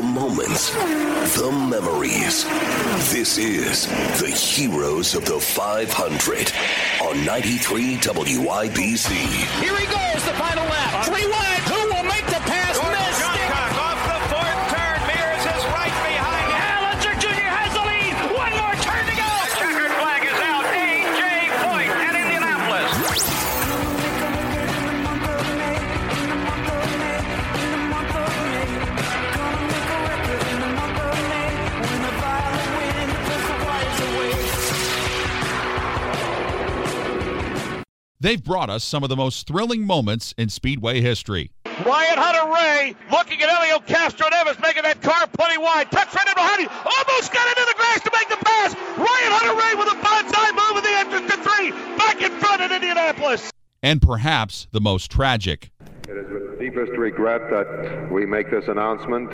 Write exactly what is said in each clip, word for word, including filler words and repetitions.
The moments, the memories. This is the Heroes of the five hundred on ninety-three W I B C. Here he goes, the final lap. Three wide. Who will make the pass? Miss. Off the fourth turn. Mears is right behind him. Hallinger Junior has the lead. One more turn to go. The checkered flag is out. A J Foyt at Indianapolis. They've brought us some of the most thrilling moments in Speedway history. Ryan Hunter-Reay looking at Helio Castroneves making that car plenty wide. Tucks right in behind him. Almost got into the grass to make the pass. Ryan Hunter-Reay with a bonsai move in the entrance to three. Back in front at Indianapolis. And perhaps the most tragic. It is with deepest regret that we make this announcement.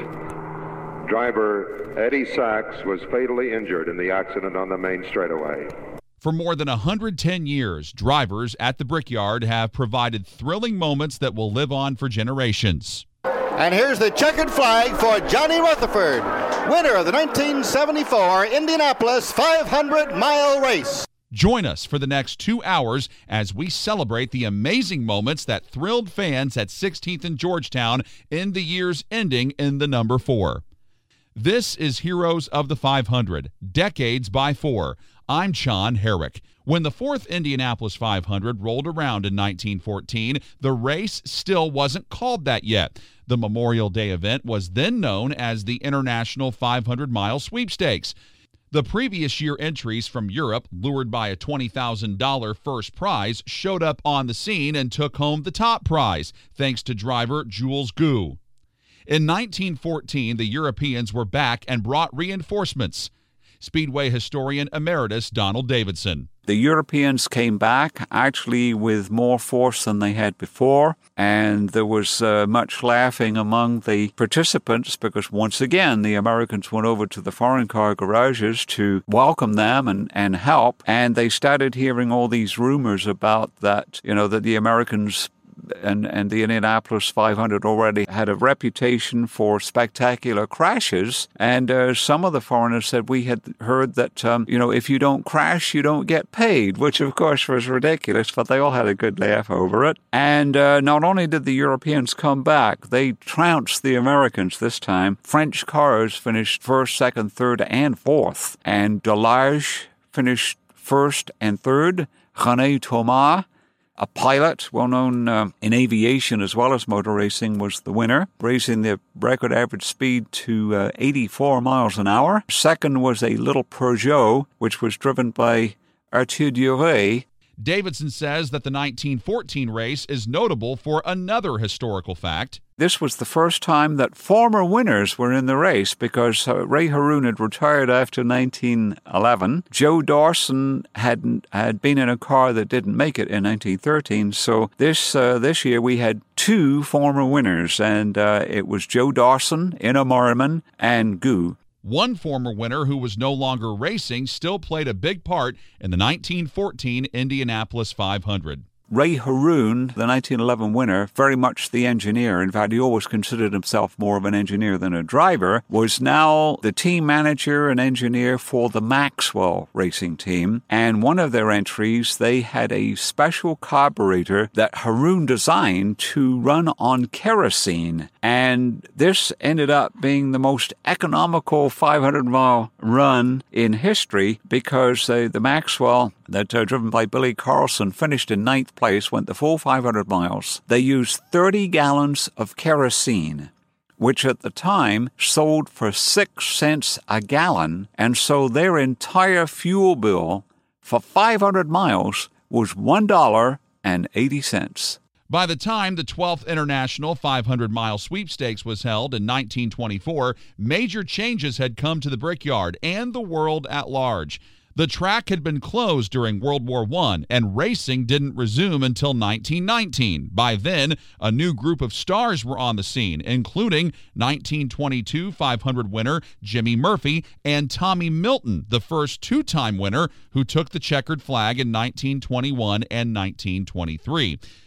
Driver Eddie Sachs was fatally injured in the accident on the main straightaway. For more than one hundred ten years, drivers at the Brickyard have provided thrilling moments that will live on for generations. And here's the checkered flag for Johnny Rutherford, winner of the nineteen seventy-four Indianapolis five hundred mile race. Join us for the next two hours as we celebrate the amazing moments that thrilled fans at sixteenth and Georgetown in the years ending in the number four. This is Heroes of the five hundred, Decades by Four. I'm Sean Herrick. When the fourth Indianapolis five hundred rolled around in nineteen fourteen, the race still wasn't called that yet. The Memorial Day event was then known as the International five hundred mile Sweepstakes. The previous year entries from Europe, lured by a twenty thousand dollars first prize, showed up on the scene and took home the top prize, thanks to driver Jules Gu. In nineteen fourteen, the Europeans were back and brought reinforcements. Speedway historian emeritus Donald Davidson. The Europeans came back actually with more force than they had before, and there was uh, much laughing among the participants because once again the Americans went over to the foreign car garages to welcome them and, and help, and they started hearing all these rumors about that, you know, that the Americans And, and the Indianapolis five hundred already had a reputation for spectacular crashes. And uh, some of the foreigners said we had heard that, um, you know, if you don't crash, you don't get paid, which of course was ridiculous, but they all had a good laugh over it. And uh, not only did the Europeans come back, they trounced the Americans this time. French cars finished first, second, third, and fourth. And Delage finished first and third. René Thomas, a pilot, well known uh, in aviation as well as motor racing, was the winner, raising the record average speed to uh, eighty-four miles an hour. Second was a little Peugeot, which was driven by Arthur Duret. Davidson says that the nineteen fourteen race is notable for another historical fact. This was the first time that former winners were in the race because uh, Ray Haroon had retired after nineteen eleven. Joe Dawson had had been in a car that didn't make it in nineteen thirteen. So this uh, this year we had two former winners, and uh, it was Joe Dawson, Ina Merriman, and Gu. One former winner who was no longer racing still played a big part in the nineteen fourteen Indianapolis five hundred. Ray Haroon, the nineteen eleven winner, very much the engineer, in fact he always considered himself more of an engineer than a driver, was now the team manager and engineer for the Maxwell racing team. And one of their entries, they had a special carburetor that Haroon designed to run on kerosene. And this ended up being the most economical five hundred mile run in history because uh, the Maxwell, that uh, driven by Billy Carlson, finished in ninth place, went the full five hundred miles. They used thirty gallons of kerosene, which at the time sold for six cents a gallon, and so their entire fuel bill for five hundred miles was one dollar and eighty cents. By the time the twelfth International five hundred mile Sweepstakes was held in nineteen twenty-four, major changes had come to the Brickyard and the world at large. The track had been closed during World War One, and racing didn't resume until nineteen nineteen. By then, a new group of stars were on the scene, including nineteen twenty-two five hundred winner Jimmy Murphy and Tommy Milton, the first two-time winner who took the checkered flag in nineteen twenty-one and nineteen twenty-three.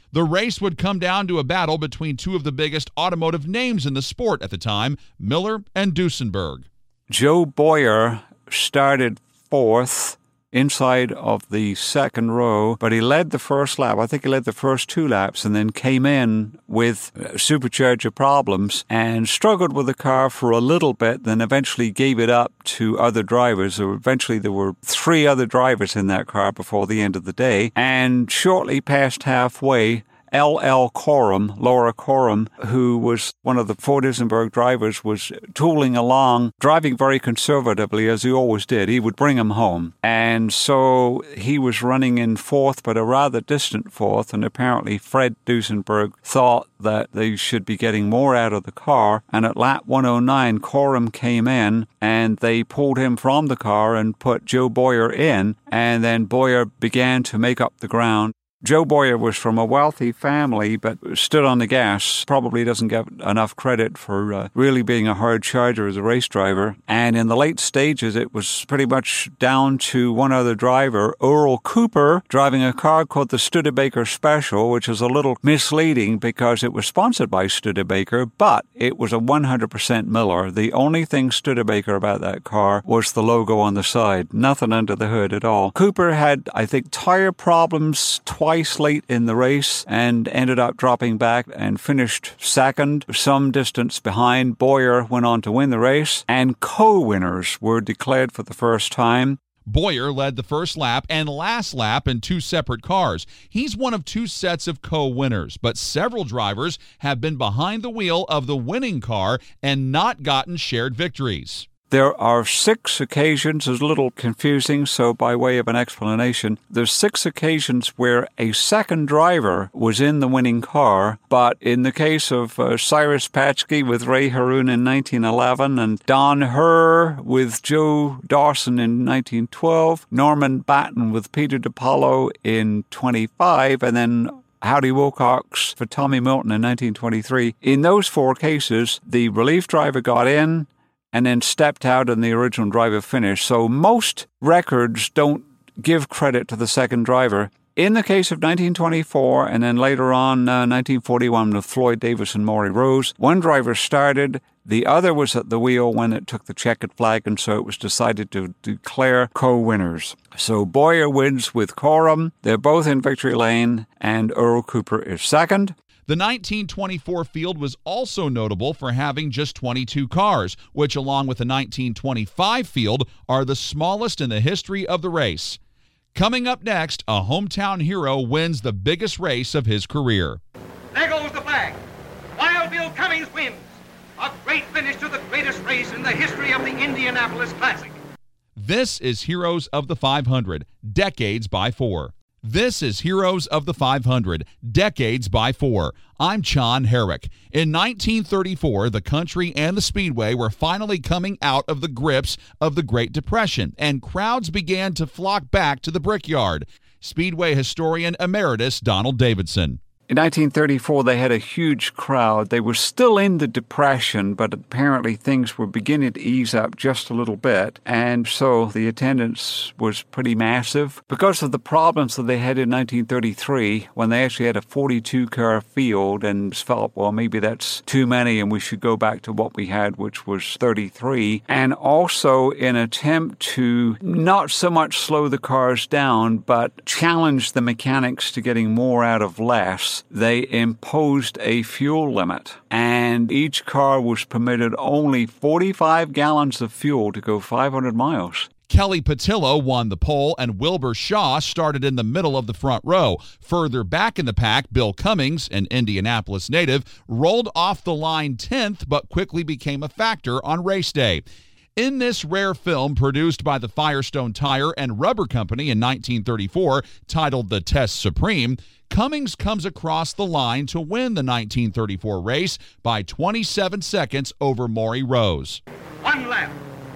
The race would come down to a battle between two of the biggest automotive names in the sport at the time, Miller and Duesenberg. Joe Boyer started fourth inside of the second row, but he led the first lap. I think he led the first two laps and then came in with supercharger problems and struggled with the car for a little bit, then eventually gave it up to other drivers. So eventually there were three other drivers in that car before the end of the day, and shortly past halfway, L L Coram, Laura Coram, who was one of the Ford Duesenberg drivers, was tooling along, driving very conservatively, as he always did. He would bring him home. And so he was running in fourth, but a rather distant fourth, and apparently Fred Duesenberg thought that they should be getting more out of the car. And at lap one oh nine, Coram came in, and they pulled him from the car and put Joe Boyer in, and then Boyer began to make up the ground. Joe Boyer was from a wealthy family, but stood on the gas. Probably doesn't get enough credit for uh, really being a hard charger as a race driver. And in the late stages, it was pretty much down to one other driver, Earl Cooper, driving a car called the Studebaker Special, which is a little misleading because it was sponsored by Studebaker, but it was a one hundred percent Miller. The only thing Studebaker about that car was the logo on the side. Nothing under the hood at all. Cooper had, I think, tire problems twice. Twice late in the race and ended up dropping back and finished second, some distance behind. Boyer went on to win the race, and co-winners were declared for the first time. Boyer led the first lap and last lap in two separate cars. He's one of two sets of co-winners, but several drivers have been behind the wheel of the winning car and not gotten shared victories. There are six occasions, it's a little confusing, so by way of an explanation, there's six occasions where a second driver was in the winning car, but in the case of uh, Cyrus Patchke with Ray Haroon in nineteen eleven, and Don Herr with Joe Dawson in nineteen twelve, Norman Batten with Peter DiPaolo in twenty-five, and then Howdy Wilcox for Tommy Milton in nineteen twenty-three. In those four cases, the relief driver got in and then stepped out and the original driver finished. So most records don't give credit to the second driver. In the case of nineteen twenty-four and then later on uh, nineteen forty-one with Floyd Davis and Maury Rose, one driver started, the other was at the wheel when it took the checkered flag, and so it was decided to declare co-winners. So Boyer wins with Coram. They're both in victory lane, and Earl Cooper is second. The nineteen twenty-four field was also notable for having just twenty-two cars, which along with the nineteen twenty-five field are the smallest in the history of the race. Coming up next, a hometown hero wins the biggest race of his career. There goes the flag. Wild Bill Cummings wins. A great finish to the greatest race in the history of the Indianapolis Classic. This is Heroes of the five hundred, Decades by Four. This is Heroes of the five hundred, Decades by Four. I'm John Herrick. In nineteen thirty-four, the country and the speedway were finally coming out of the grips of the Great Depression, and crowds began to flock back to the Brickyard. Speedway historian emeritus Donald Davidson. In nineteen thirty-four, they had a huge crowd. They were still in the Depression, but apparently things were beginning to ease up just a little bit. And so the attendance was pretty massive. Because of the problems that they had in nineteen thirty-three, when they actually had a forty-two car field and felt, well, maybe that's too many and we should go back to what we had, which was thirty-three. And also in an attempt to not so much slow the cars down, but challenge the mechanics to getting more out of less, they imposed a fuel limit, and each car was permitted only forty-five gallons of fuel to go five hundred miles. Kelly Patillo won the pole, and Wilbur Shaw started in the middle of the front row. Further back in the pack, Bill Cummings, an Indianapolis native, rolled off the line tenth, but quickly became a factor on race day. In this rare film produced by the Firestone Tire and Rubber Company in nineteen thirty-four, titled The Test Supreme, Cummings comes across the line to win the nineteen thirty-four race by twenty-seven seconds over Maury Rose. One lap.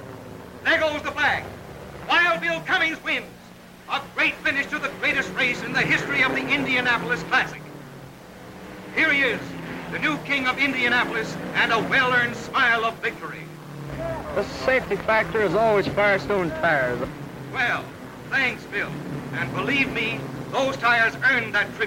There goes the flag. Wild Bill Cummings wins. A great finish to the greatest race in the history of the Indianapolis Classic. Here he is, the new king of Indianapolis, and a well-earned smile of victory. The safety factor is always Firestone tires. Well, thanks, Bill. And believe me, those tires earned that tribute.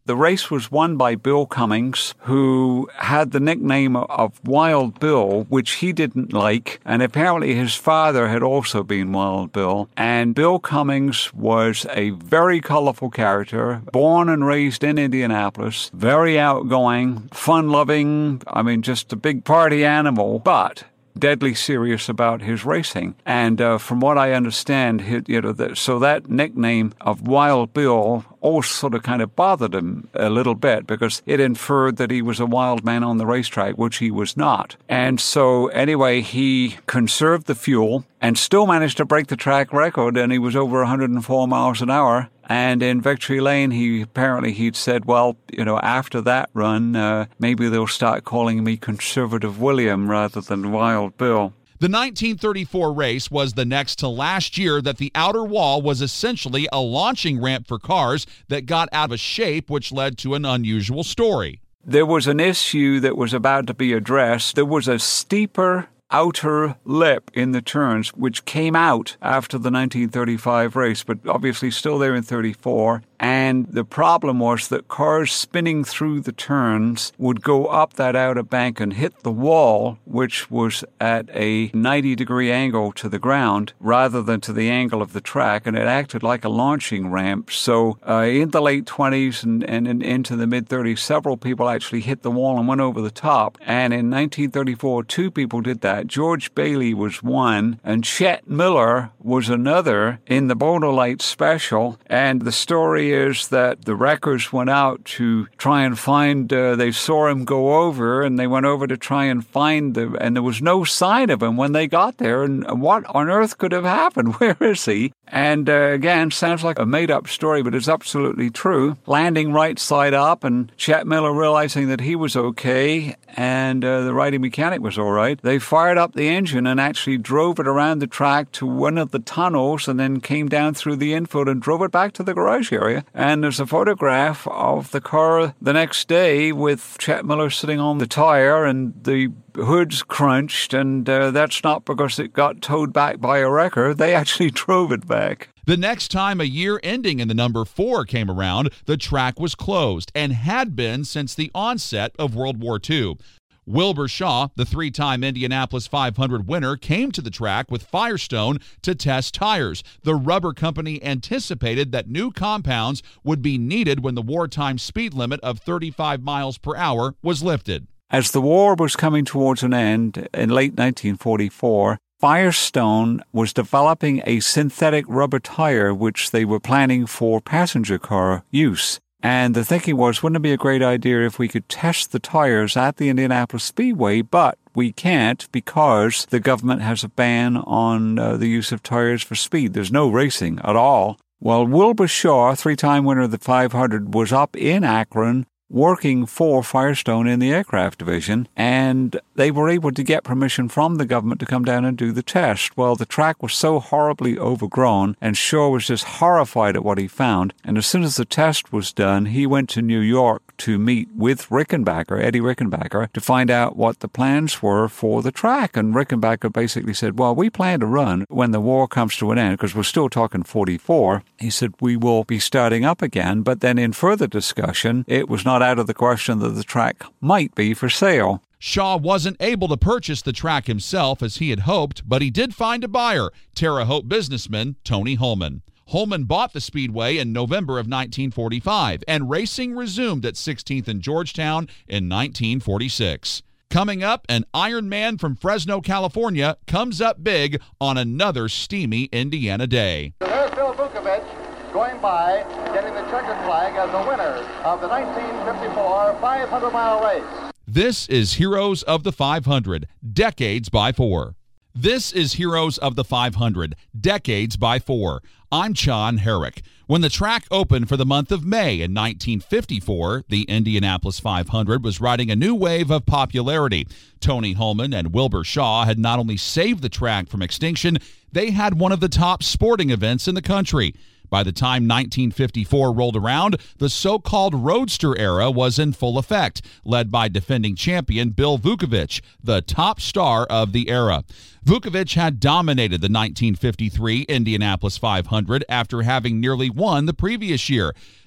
The race was won by Bill Cummings, who had the nickname of Wild Bill, which he didn't like, and apparently his father had also been Wild Bill. And Bill Cummings was a very colorful character, born and raised in Indianapolis, very outgoing, fun-loving, I mean, just a big party animal, but deadly serious about his racing. And uh, from what I understand, he, you know, the, so that nickname of Wild Bill also sort of kind of bothered him a little bit because it inferred that he was a wild man on the racetrack, which he was not. And so anyway, he conserved the fuel and still managed to break the track record, and he was over one hundred four miles an hour. And in Victory Lane, he apparently he'd said, well, you know, after that run, uh, maybe they'll start calling me Conservative William rather than Wild Bill. The nineteen thirty-four race was the next to last year that the outer wall was essentially a launching ramp for cars that got out of shape, which led to an unusual story. There was an issue that was about to be addressed. There was a steeper outer lip in the turns, which came out after the nineteen thirty-five race, but obviously still there in thirty-four. And the problem was that cars spinning through the turns would go up that outer bank and hit the wall, which was at a ninety degree angle to the ground rather than to the angle of the track, and it acted like a launching ramp. So uh, in the late twenties and, and, and into the mid-thirties, several people actually hit the wall and went over the top. And in nineteen thirty-four, two people did that. George Bailey was one, and Chet Miller was another in the Boulder Light Special. And the story is that the wreckers went out to try and find, uh, they saw him go over, and they went over to try and find him, and there was no sign of him when they got there. And what on earth could have happened? Where is he? And uh, again, sounds like a made-up story, but it's absolutely true. Landing right side up, and Chet Miller realizing that he was okay, and uh, the riding mechanic was all right. They fired up the engine and actually drove it around the track to one of the tunnels, and then came down through the infield and drove it back to the garage area. And there's a photograph of the car the next day with Chet Miller sitting on the tire and the hood's crunched, and uh, that's not because it got towed back by a wrecker. They actually drove it back. The next time a year ending in the number four came around, the track was closed and had been since the onset of World War Two. Wilbur Shaw, the three-time Indianapolis five hundred winner, came to the track with Firestone to test tires. The rubber company anticipated that new compounds would be needed when the wartime speed limit of thirty-five miles per hour was lifted. As the war was coming towards an end in late nineteen forty-four, Firestone was developing a synthetic rubber tire which they were planning for passenger car use. And the thinking was, wouldn't it be a great idea if we could test the tires at the Indianapolis Speedway, but we can't because the government has a ban on uh, the use of tires for speed. There's no racing at all. Well, Wilbur Shaw, three-time winner of the five hundred, was up in Akron working for Firestone in the aircraft division, and they were able to get permission from the government to come down and do the test. Well, the track was so horribly overgrown, and Shaw was just horrified at what he found, and as soon as the test was done, he went to New York to meet with Rickenbacker, Eddie Rickenbacker, to find out what the plans were for the track. And Rickenbacker basically said, well, we plan to run when the war comes to an end, because we're still talking forty-four. He said, we will be starting up again, but then in further discussion, it was not out of the question that the track might be for sale. Shaw wasn't able to purchase the track himself as he had hoped, but he did find a buyer, Terre Haute businessman Tony Holman. Holman bought the speedway in November of nineteen forty-five, and racing resumed at sixteenth and Georgetown in nineteen forty-six. Coming up, an Iron Man from Fresno, California comes up big on another steamy Indiana day. There's Bill Vukovich going by, getting the checkered flag as the winner of the nineteen fifty-four five hundred mile race. This is Heroes of the five hundred, Decades by Four. This is Heroes of the five hundred, Decades by Four. I'm John Herrick. When the track opened for the month of May in nineteen fifty-four, the Indianapolis five hundred was riding a new wave of popularity. Tony Holman and Wilbur Shaw had not only saved the track from extinction, they had one of the top sporting events in the country. By the time nineteen fifty-four rolled around, the so-called Roadster era was in full effect, led by defending champion Bill Vukovich, the top star of the era. Vukovich had dominated the nineteen fifty-three Indianapolis five hundred after having nearly won the previous year.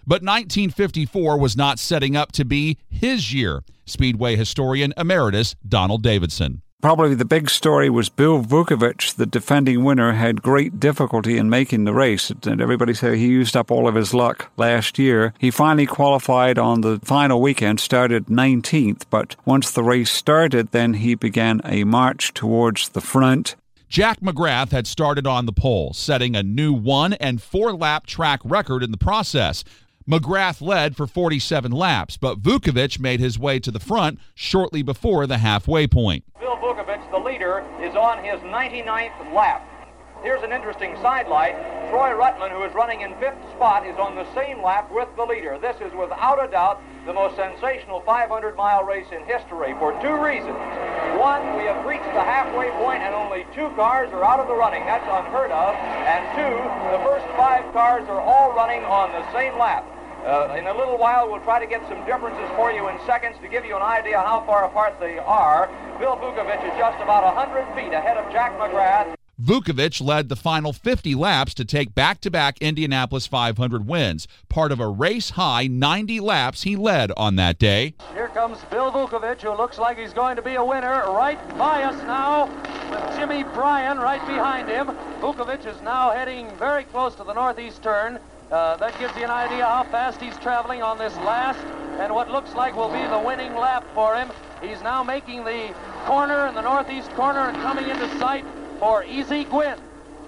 But nineteen fifty-four was not setting up to be his year. Speedway historian emeritus Donald Davidson. Probably the big story was Bill Vukovich, the defending winner, had great difficulty in making the race. And everybody said he used up all of his luck last year. He finally qualified on the final weekend, started nineteenth. But once the race started, then he began a march towards the front. Jack McGrath had started on the pole, setting a new one- and four-lap track record in the process. McGrath led for forty-seven laps, but Vukovich made his way to the front shortly before the halfway point. Bill Vukovich, the leader, is on his ninety-ninth lap. Here's an interesting sidelight. Troy Ruttman, who is running in fifth spot, is on the same lap with the leader. This is without a doubt the most sensational five hundred mile race in history for two reasons. One, we have reached the halfway point and only two cars are out of the running. That's unheard of. And two, the first five cars are all running on the same lap. Uh, in a little while, we'll try to get some differences for you in seconds to give you an idea how far apart they are. Bill Vukovich is just about one hundred feet ahead of Jack McGrath. Vukovich led the final fifty laps to take back-to-back Indianapolis five hundred wins, part of a race-high ninety laps he led on that day. Here comes Bill Vukovich, who looks like he's going to be a winner, right by us now, with Jimmy Bryan right behind him. Vukovich is now heading very close to the northeast turn. Uh, that gives you an idea how fast he's traveling on this last and what looks like will be the winning lap for him. He's now making the corner in the northeast corner and coming into sight for Easy Gwynn.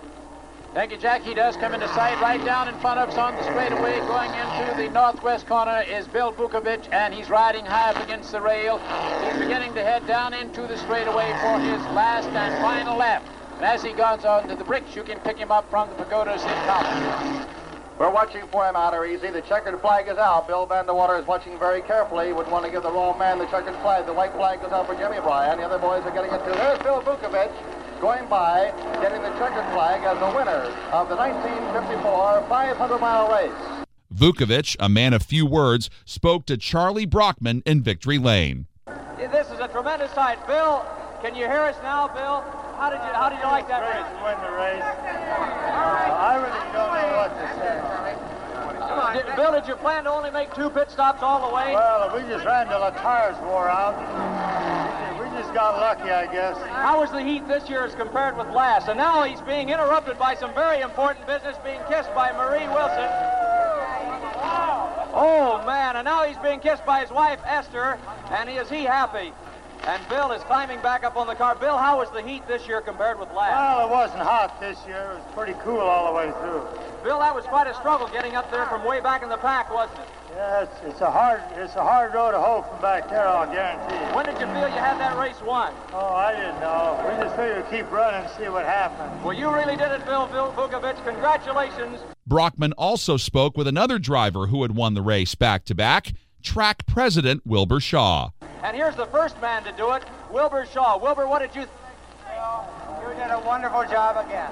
Thank you, Jack. He does come into sight right down in front of us on the straightaway. Going into the northwest corner is Bill Vukovich, and he's riding high up against the rail. He's beginning to head down into the straightaway for his last and final lap. And as he goes on to the bricks, you can pick him up from the pagodas in column. We're watching for him out there, Easy. The checkered flag is out. Bill Vandewater is watching very carefully. Wouldn't want to give the wrong man the checkered flag. The white flag goes out for Jimmy Bryan. The other boys are getting it too. There's Bill Vukovich going by, getting the checkered flag as the winner of the nineteen fifty-four five hundred mile race. Vukovich, a man of few words, spoke to Charlie Brockman in Victory Lane. This is a tremendous sight. Bill, can you hear us now, Bill? How did you how did you like that race? Win the race. I really don't know what to say. Did, Bill, did you plan to only make two pit stops all the way? Well, we just ran till the tires wore out. We just got lucky, I guess. How was the heat this year as compared with last? And now he's being interrupted by some very important business, being kissed by Marie Wilson. Oh, man, and now he's being kissed by his wife, Esther, and is he happy? And Bill is climbing back up on the car. Bill, how was the heat this year compared with last? Well, it wasn't hot this year. It was pretty cool all the way through. Bill, that was quite a struggle getting up there from way back in the pack, wasn't it? Yeah, it's, it's a hard it's a hard road to hoe from back there, I'll guarantee you. When did you feel you had that race won? Oh, I didn't know. We just figured to keep running and see what happened. Well, you really did it, Bill, Bill Vukovich. Congratulations. Brockman also spoke with another driver who had won the race back-to-back, track president Wilbur Shaw. And here's the first man to do it, Wilbur Shaw. Wilbur, what did you think? Well, you did a wonderful job again.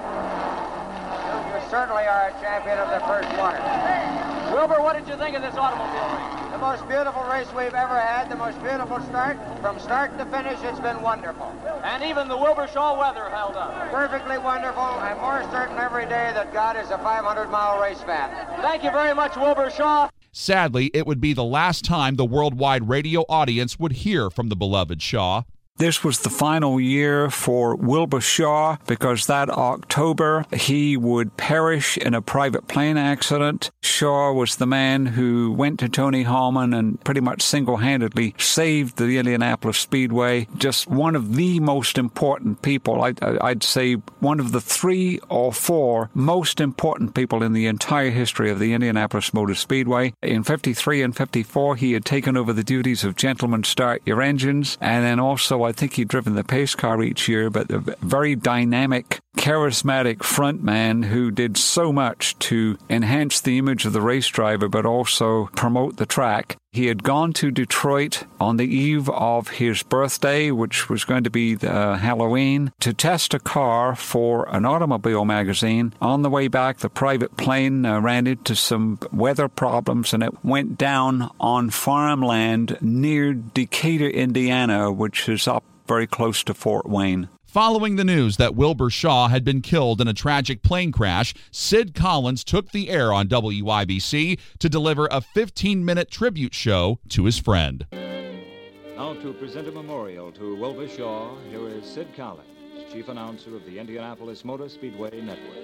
You, you certainly are a champion of the first one. Wilbur, what did you think of this automobile race? The most beautiful race we've ever had, the most beautiful start. From start to finish, it's been wonderful. And even the Wilbur Shaw weather held up. Perfectly wonderful. I'm more certain every day that God is a five hundred mile race fan. Thank you very much, Wilbur Shaw. Sadly, it would be the last time the worldwide radio audience would hear from the beloved Shaw. This was the final year for Wilbur Shaw because that October he would perish in a private plane accident. Shaw was the man who went to Tony Hallman and pretty much single-handedly saved the Indianapolis Speedway. Just one of the most important people, I'd, I'd say one of the three or four most important people in the entire history of the Indianapolis Motor Speedway. In fifty-three and fifty-four, he had taken over the duties of Gentlemen Start Your Engines, and then also I think he'd driven the pace car each year, but a very dynamic, charismatic front man who did so much to enhance the image of the race driver, but also promote the track. He had gone to Detroit on the eve of his birthday, which was going to be the, uh, Halloween, to test a car for an automobile magazine. On the way back, the private plane uh, ran into some weather problems, and it went down on farmland near Decatur, Indiana, which is up very close to Fort Wayne. Following the news that Wilbur Shaw had been killed in a tragic plane crash, Sid Collins took the air on W I B C to deliver a fifteen-minute tribute show to his friend. Now to present a memorial to Wilbur Shaw, here is Sid Collins, chief announcer of the Indianapolis Motor Speedway Network.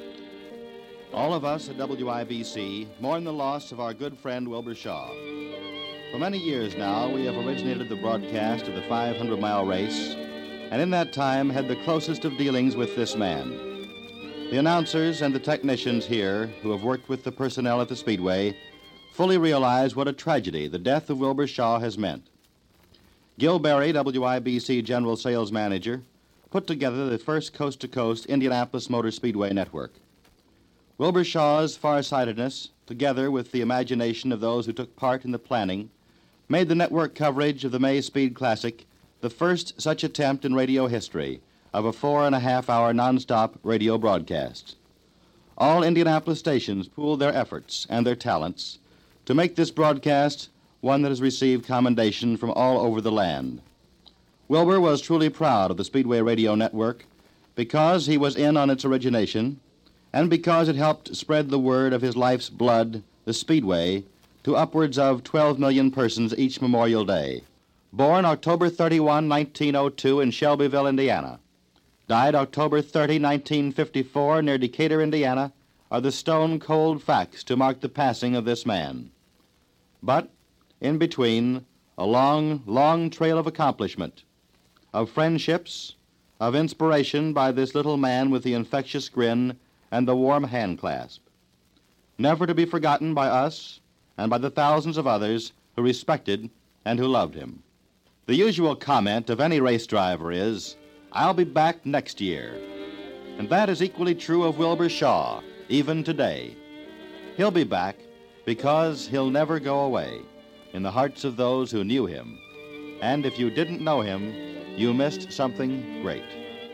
All of us at W I B C mourn the loss of our good friend Wilbur Shaw. For many years now, we have originated the broadcast of the five hundred mile race, and in that time had the closest of dealings with this man. The announcers and the technicians here who have worked with the personnel at the Speedway fully realize what a tragedy the death of Wilbur Shaw has meant. Gil Berry, W I B C General Sales Manager, put together the first coast-to-coast Indianapolis Motor Speedway network. Wilbur Shaw's farsightedness, together with the imagination of those who took part in the planning, made the network coverage of the May Speed Classic the first such attempt in radio history of a four and a half hour nonstop radio broadcast. All Indianapolis stations pooled their efforts and their talents to make this broadcast one that has received commendation from all over the land. Wilbur was truly proud of the Speedway Radio Network because he was in on its origination and because it helped spread the word of his life's blood, the Speedway, to upwards of twelve million persons each Memorial Day. Born October thirty-first, nineteen oh two in Shelbyville, Indiana. Died October thirtieth, nineteen fifty-four near Decatur, Indiana, are the stone-cold facts to mark the passing of this man. But, in between, a long, long trail of accomplishment, of friendships, of inspiration by this little man with the infectious grin and the warm hand clasp. Never to be forgotten by us and by the thousands of others who respected and who loved him. The usual comment of any race driver is, "I'll be back next year." And that is equally true of Wilbur Shaw, even today. He'll be back because he'll never go away in the hearts of those who knew him. And if you didn't know him, you missed something great.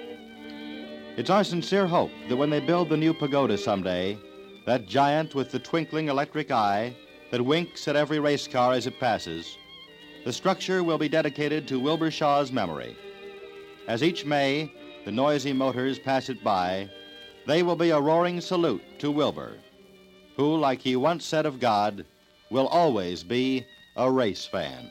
It's our sincere hope that when they build the new pagoda someday, that giant with the twinkling electric eye that winks at every race car as it passes, the structure will be dedicated to Wilbur Shaw's memory. As each May the noisy motors pass it by, they will be a roaring salute to Wilbur, who, like he once said of God, will always be a race fan.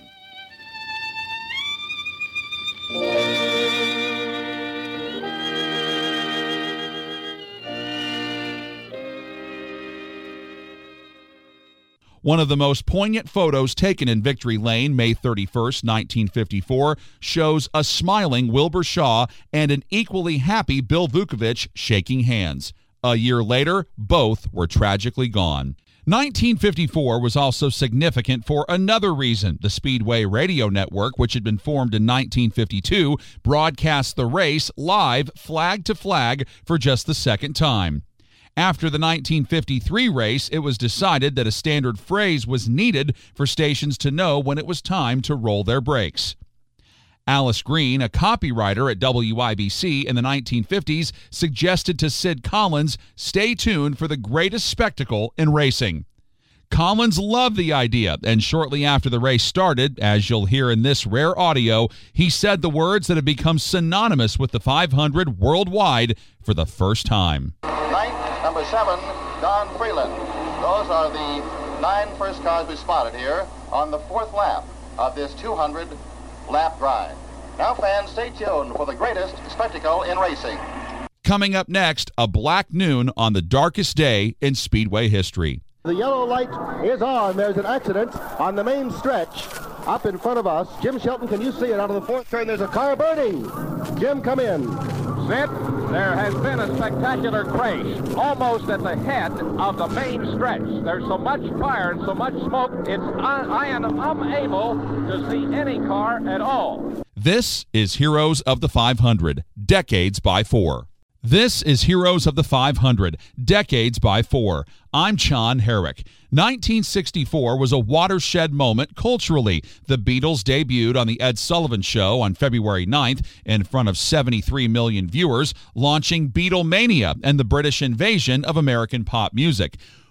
One of the most poignant photos taken in Victory Lane, May thirty-first, nineteen fifty-four, shows a smiling Wilbur Shaw and an equally happy Bill Vukovich shaking hands. A year later, both were tragically gone. nineteen fifty-four was also significant for another reason. The Speedway Radio Network, which had been formed in nineteen fifty-two, broadcast the race live, flag to flag, for just the second time. After the nineteen fifty-three race, it was decided that a standard phrase was needed for stations to know when it was time to roll their brakes. Alice Green, a copywriter at W I B C in the nineteen fifties, suggested to Sid Collins, "Stay tuned for the greatest spectacle in racing." Collins loved the idea, and shortly after the race started, as you'll hear in this rare audio, he said the words that have become synonymous with the five hundred worldwide for the first time. Ninth, number seven, Don Freeland. Those are the nine first cars we spotted here on the fourth lap of this two hundred lap drive. Now, fans, stay tuned for the greatest spectacle in racing. Coming up next, a black noon on the darkest day in Speedway history. The yellow light is on. There's an accident on the main stretch up in front of us. Jim Shelton, can you see it out of the fourth turn? There's a car burning. Jim, come in. Sid, there has been a spectacular crash almost at the head of the main stretch. There's so much fire and so much smoke, it's I, I am unable to see any car at all. This is Heroes of the five hundred, Decades by Four. This is Heroes of the five hundred, Decades by Four. I'm John Herrick. nineteen sixty-four was a watershed moment culturally. The Beatles debuted on The Ed Sullivan Show on February ninth in front of seventy-three million viewers, launching Beatlemania and the British invasion of American pop music.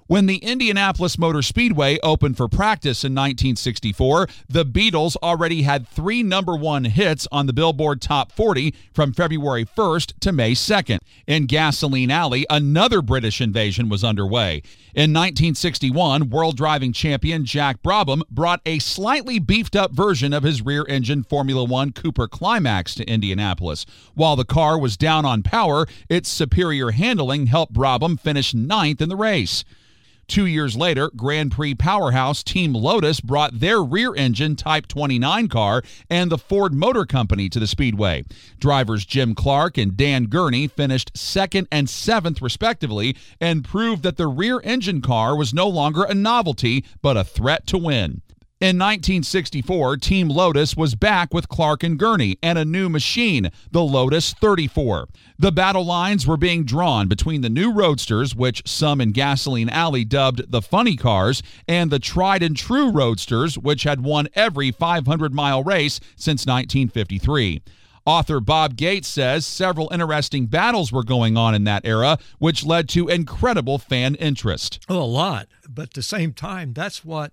When the Indianapolis Motor Speedway opened for practice in nineteen sixty-four, the Beatles already had three number one hits on the Billboard Top forty from February first to May second. In Gasoline Alley, another British invasion was underway. In nineteen sixty-one, world driving champion Jack Brabham brought a slightly beefed-up version of his rear-engine Formula One Cooper Climax to Indianapolis. While the car was down on power, its superior handling helped Brabham finish ninth in the race. Two years later, Grand Prix powerhouse Team Lotus brought their rear-engine Type twenty-nine car and the Ford Motor Company to the Speedway. Drivers Jim Clark and Dan Gurney finished second and seventh respectively and proved that the rear-engine car was no longer a novelty, but a threat to win. In nineteen sixty-four, Team Lotus was back with Clark and Gurney and a new machine, the Lotus thirty-four. The battle lines were being drawn between the new Roadsters, which some in Gasoline Alley dubbed the funny cars, and the tried-and-true Roadsters, which had won every five hundred mile race since nineteen fifty-three. Author Bob Gates says several interesting battles were going on in that era, which led to incredible fan interest. Oh, a lot. But at the same time, that's what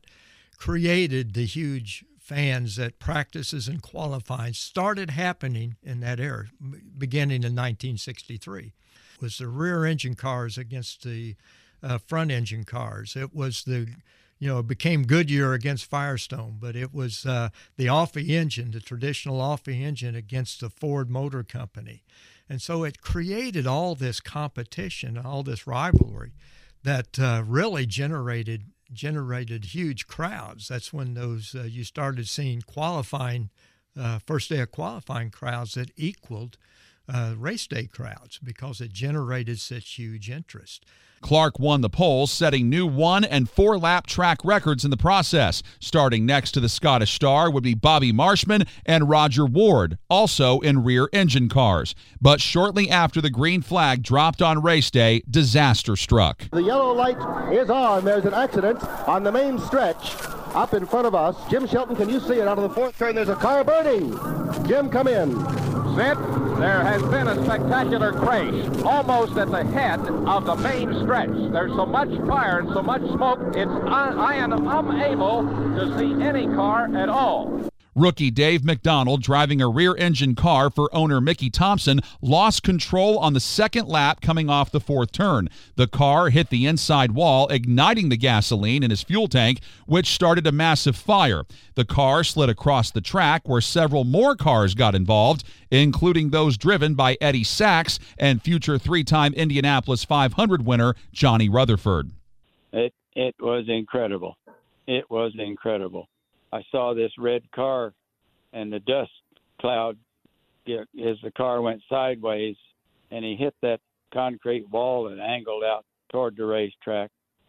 created the huge fans at practices and qualifying started happening in that era, beginning in nineteen sixty-three. It was the rear engine cars against the uh, front engine cars. It was the, you know, it became Goodyear against Firestone, but it was uh, the Offie engine, the traditional Offie engine against the Ford Motor Company. And so it created all this competition, all this rivalry that uh, really generated generated huge crowds. That's when those uh, you started seeing qualifying, uh, first day of qualifying crowds that equaled uh, race day crowds because it generated such huge interest. Clark won the pole, setting new one- and four-lap track records in the process. Starting next to the Scottish star would be Bobby Marshman and Roger Ward, also in rear-engine cars. But shortly after the green flag dropped on race day, disaster struck. The yellow light is on. There's an accident on the main stretch up in front of us. Jim Shelton, can you see it? Out of the fourth turn, there's a car burning. Jim, come in. Sid, there has been a spectacular crash almost at the head of the main stretch. There's so much fire and so much smoke, it's un- I am unable to see any car at all. Rookie Dave McDonald, driving a rear-engine car for owner Mickey Thompson, lost control on the second lap coming off the fourth turn. The car hit the inside wall, igniting the gasoline in his fuel tank, which started a massive fire. The car slid across the track where several more cars got involved, including those driven by Eddie Sachs and future three-time Indianapolis five hundred winner Johnny Rutherford. It, it was incredible. It was incredible. I saw this red car and the dust cloud get, as the car went sideways, and he hit that concrete wall and angled out toward the racetrack.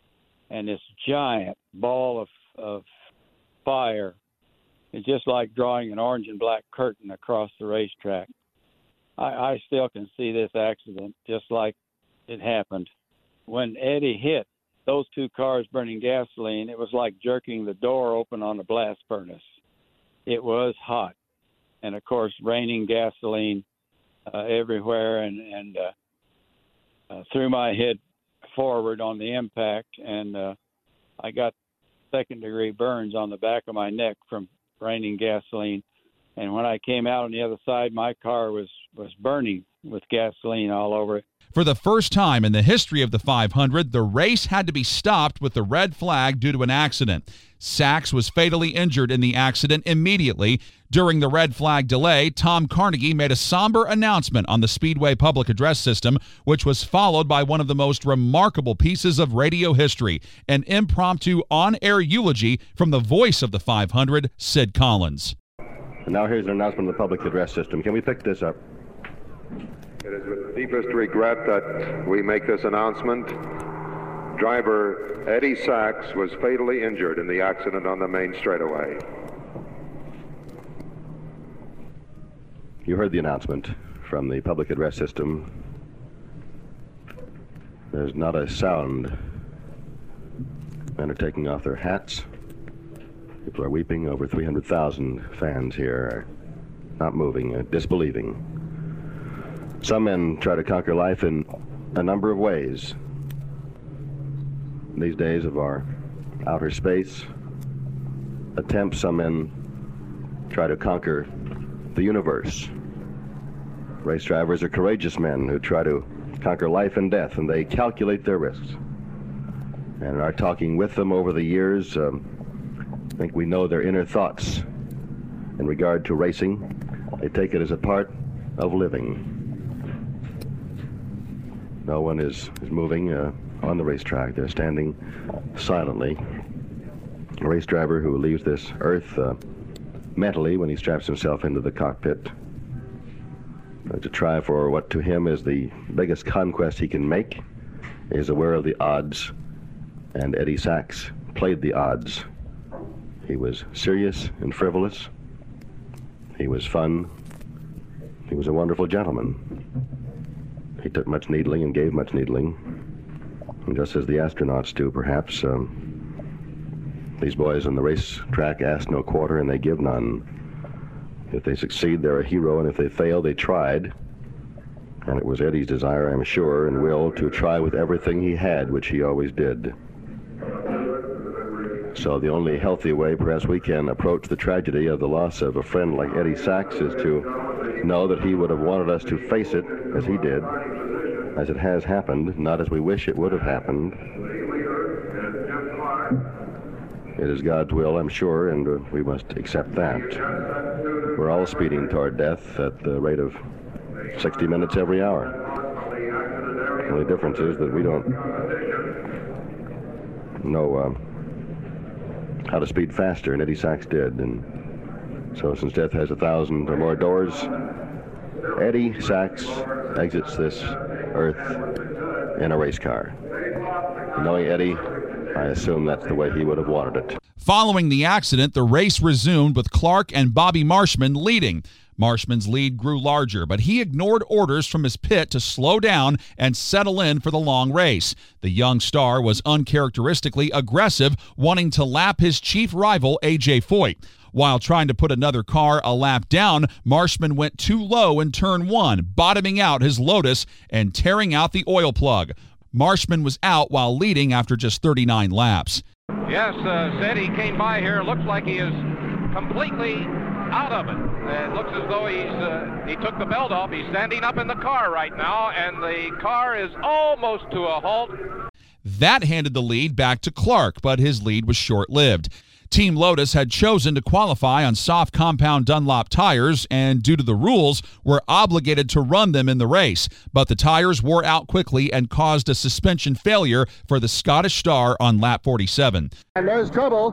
And this giant ball of, of fire is just like drawing an orange and black curtain across the racetrack. I, I still can see this accident just like it happened. When Eddie hit those two cars burning gasoline, it was like jerking the door open on a blast furnace. It was hot. And, of course, raining gasoline uh, everywhere and, and uh, uh, threw my head forward on the impact. And uh, I got second-degree burns on the back of my neck from raining gasoline. And when I came out on the other side, my car was, was burning with gasoline all over it. For the first time in the history of the five hundred, the race had to be stopped with the red flag due to an accident. Sachs was fatally injured in the accident immediately. During the red flag delay, Tom Carnegie made a somber announcement on the Speedway public address system, which was followed by one of the most remarkable pieces of radio history, an impromptu on-air eulogy from the voice of the five hundred, Sid Collins. And now here's an announcement of the public address system. Can we pick this up? It is with deepest regret that we make this announcement. Driver Eddie Sachs was fatally injured in the accident on the main straightaway. You heard the announcement from the public address system. There's not a sound. Men are taking off their hats. People are weeping. Over three hundred thousand fans here are not moving, uh, disbelieving. Some men try to conquer life in a number of ways. these days of our outer space attempts, some men try to conquer the universe. Race drivers are courageous men who try to conquer life and death, and they calculate their risks. And in our talking with them over the years, um, I think we know their inner thoughts in regard to racing. They take it as a part of living. No one is, is moving uh, on the racetrack. They're standing silently. A race driver who leaves this earth uh, mentally when he straps himself into the cockpit uh, to try for what to him is the biggest conquest he can make, is aware of the odds, and Eddie Sachs played the odds. He was serious and frivolous. He was fun. He was a wonderful gentleman. He took much needling and gave much needling. And just as the astronauts do, perhaps, um, these boys on the racetrack ask no quarter and they give none. If they succeed, they're a hero, and if they fail, they tried. And it was Eddie's desire, I'm sure, and will, to try with everything he had, which he always did. So the only healthy way perhaps we can approach the tragedy of the loss of a friend like Eddie Sachs is to know that he would have wanted us to face it as he did, as it has happened, not as we wish it would have happened. It is God's will, I'm sure, and uh, we must accept that. We're all speeding toward death at the rate of sixty minutes every hour. The only difference is that we don't know uh, how to speed faster, and Eddie Sachs did. And so since death has a thousand or more doors, Eddie Sachs exits this earth in a race car. Knowing Eddie, I assume that's the way he would have wanted it. Following the accident, the race resumed with Clark and Bobby Marshman leading. Marshman's lead grew larger, but he ignored orders from his pit to slow down and settle in for the long race. The young star was uncharacteristically aggressive, wanting to lap his chief rival, A J Foyt. While trying to put another car a lap down, Marshman went too low in turn one, bottoming out his Lotus and tearing out the oil plug. Marshman was out while leading after just thirty-nine laps. Yes, uh, Sid, he came by here. Looks like he is completely out of it. Uh, it looks as though he's uh, he took the belt off. He's standing up in the car right now, and the car is almost to a halt. That handed the lead back to Clark, but his lead was short-lived. Team Lotus had chosen to qualify on soft compound Dunlop tires and, due to the rules, were obligated to run them in the race. But the tires wore out quickly and caused a suspension failure for the Scottish star on lap forty-seven. And there's trouble.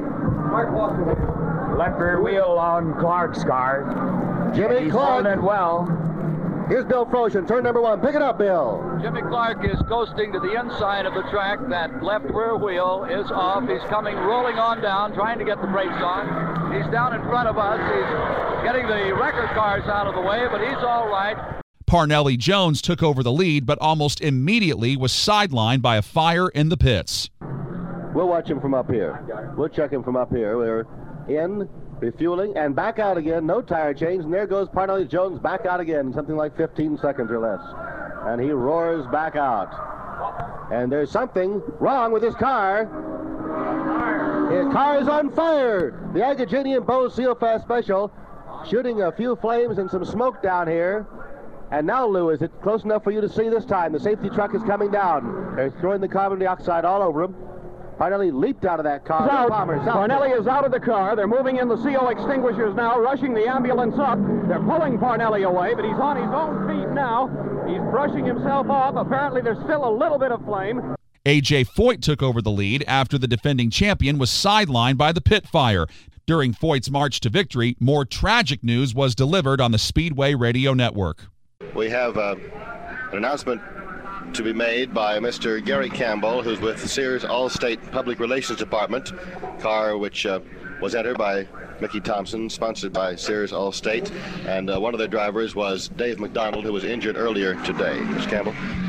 Left rear wheel on Clark's car. Jimmy He's Clark. holding it well. Here's Bill Frosian, turn number one. Pick it up, Bill. Jimmy Clark is coasting to the inside of the track. That left rear wheel is off. He's coming rolling on down, trying to get the brakes on. He's down in front of us. He's getting the record cars out of the way, but he's all right. Parnelli Jones took over the lead, but almost immediately was sidelined by a fire in the pits. We'll watch him from up here. We'll check him from up here. We're in, refueling, and back out again. No tire change, and there goes Parnelli Jones back out again, something like fifteen seconds or less. And he roars back out. And there's something wrong with his car. His car is on fire. The Agaginian Bose Seal Fast Special shooting a few flames and some smoke down here. And now, Lou, is it close enough for you to see this time? The safety truck is coming down. They're throwing the carbon dioxide all over him. Parnelli leaped out of that car. Out. Bombers, Parnelli is out of the car. They're moving in the C O extinguishers now, rushing the ambulance up. They're pulling Parnelli away, but he's on his own feet now. He's brushing himself off. Apparently, there's still a little bit of flame. A J Foyt took over the lead after the defending champion was sidelined by the pit fire. During Foyt's march to victory, more tragic news was delivered on the Speedway Radio Network. We have uh, an announcement to be made by Mister Gary Campbell, who's with the Sears Allstate Public Relations Department, car which uh, was entered by Mickey Thompson, sponsored by Sears Allstate, and uh, one of the drivers was Dave McDonald, who was injured earlier today. Mister Campbell?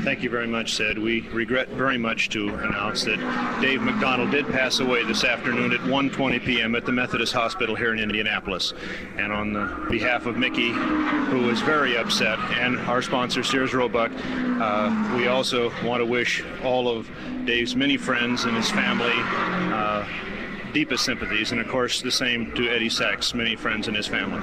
Thank you very much, Sid. We regret very much to announce that Dave McDonald did pass away this afternoon at one twenty p.m. at the Methodist Hospital here in Indianapolis. And on the behalf of Mickey, who is very upset, and our sponsor, Sears Roebuck, uh, we also want to wish all of Dave's many friends and his family uh, deepest sympathies, and of course the same to Eddie Sachs, many friends and his family.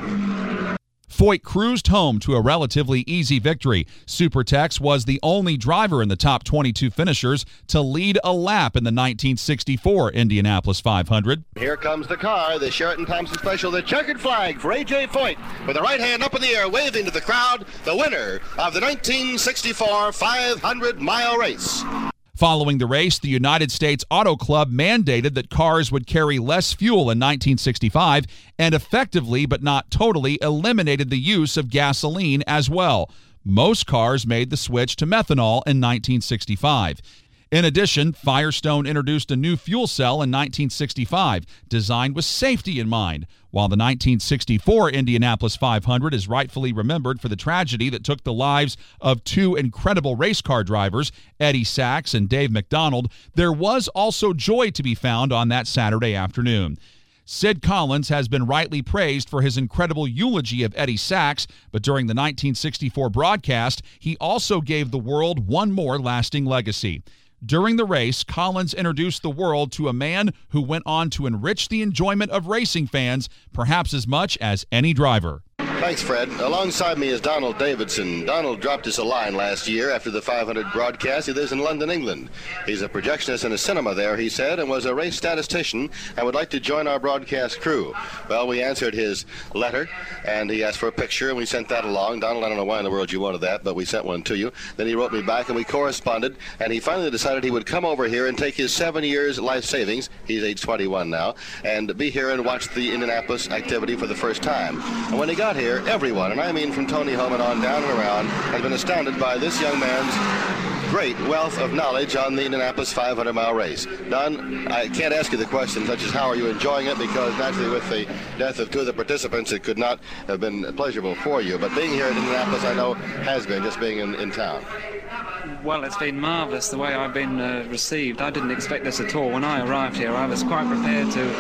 Foyt cruised home to a relatively easy victory. Supertex was the only driver in the top twenty-two finishers to lead a lap in the nineteen sixty-four Indianapolis five hundred. Here comes the car, the Sheraton Thompson Special, the checkered flag for A J Foyt, with the right hand up in the air, waving to the crowd, the winner of the nineteen sixty-four five hundred mile race. Following the race, the United States Auto Club mandated that cars would carry less fuel in nineteen sixty-five and effectively but not totally eliminated the use of gasoline as well. Most cars made the switch to methanol in nineteen sixty-five. In addition, Firestone introduced a new fuel cell in nineteen sixty-five, designed with safety in mind, while the nineteen sixty-four Indianapolis five hundred is rightfully remembered for the tragedy that took the lives of two incredible race car drivers, Eddie Sachs and Dave McDonald. There was also joy to be found on that Saturday afternoon. Sid Collins has been rightly praised for his incredible eulogy of Eddie Sachs, but during the nineteen sixty-four broadcast, he also gave the world one more lasting legacy. During the race, Collins introduced the world to a man who went on to enrich the enjoyment of racing fans perhaps as much as any driver. Thanks, Fred. Alongside me is Donald Davidson. Donald dropped us a line last year after the five hundred broadcast. He lives in London, England. He's a projectionist in a cinema there, he said, and was a race statistician and would like to join our broadcast crew. Well, we answered his letter, and he asked for a picture, and we sent that along. Donald, I don't know why in the world you wanted that, but we sent one to you. Then he wrote me back, and we corresponded, and he finally decided he would come over here and take his seven years life savings, he's age twenty-one now, and be here and watch the Indianapolis activity for the first time. And when he got here, everyone, and I mean from Tony Homan on down and around, has been astounded by this young man's great wealth of knowledge on the Indianapolis five hundred mile race. Don, I can't ask you the question such as how are you enjoying it, because naturally with the death of two of the participants it could not have been pleasurable for you, but being here in Indianapolis I know has been, just being in, in town. Well, it's been marvellous the way I've been uh, received. I didn't expect this at all. When I arrived here, I was quite prepared to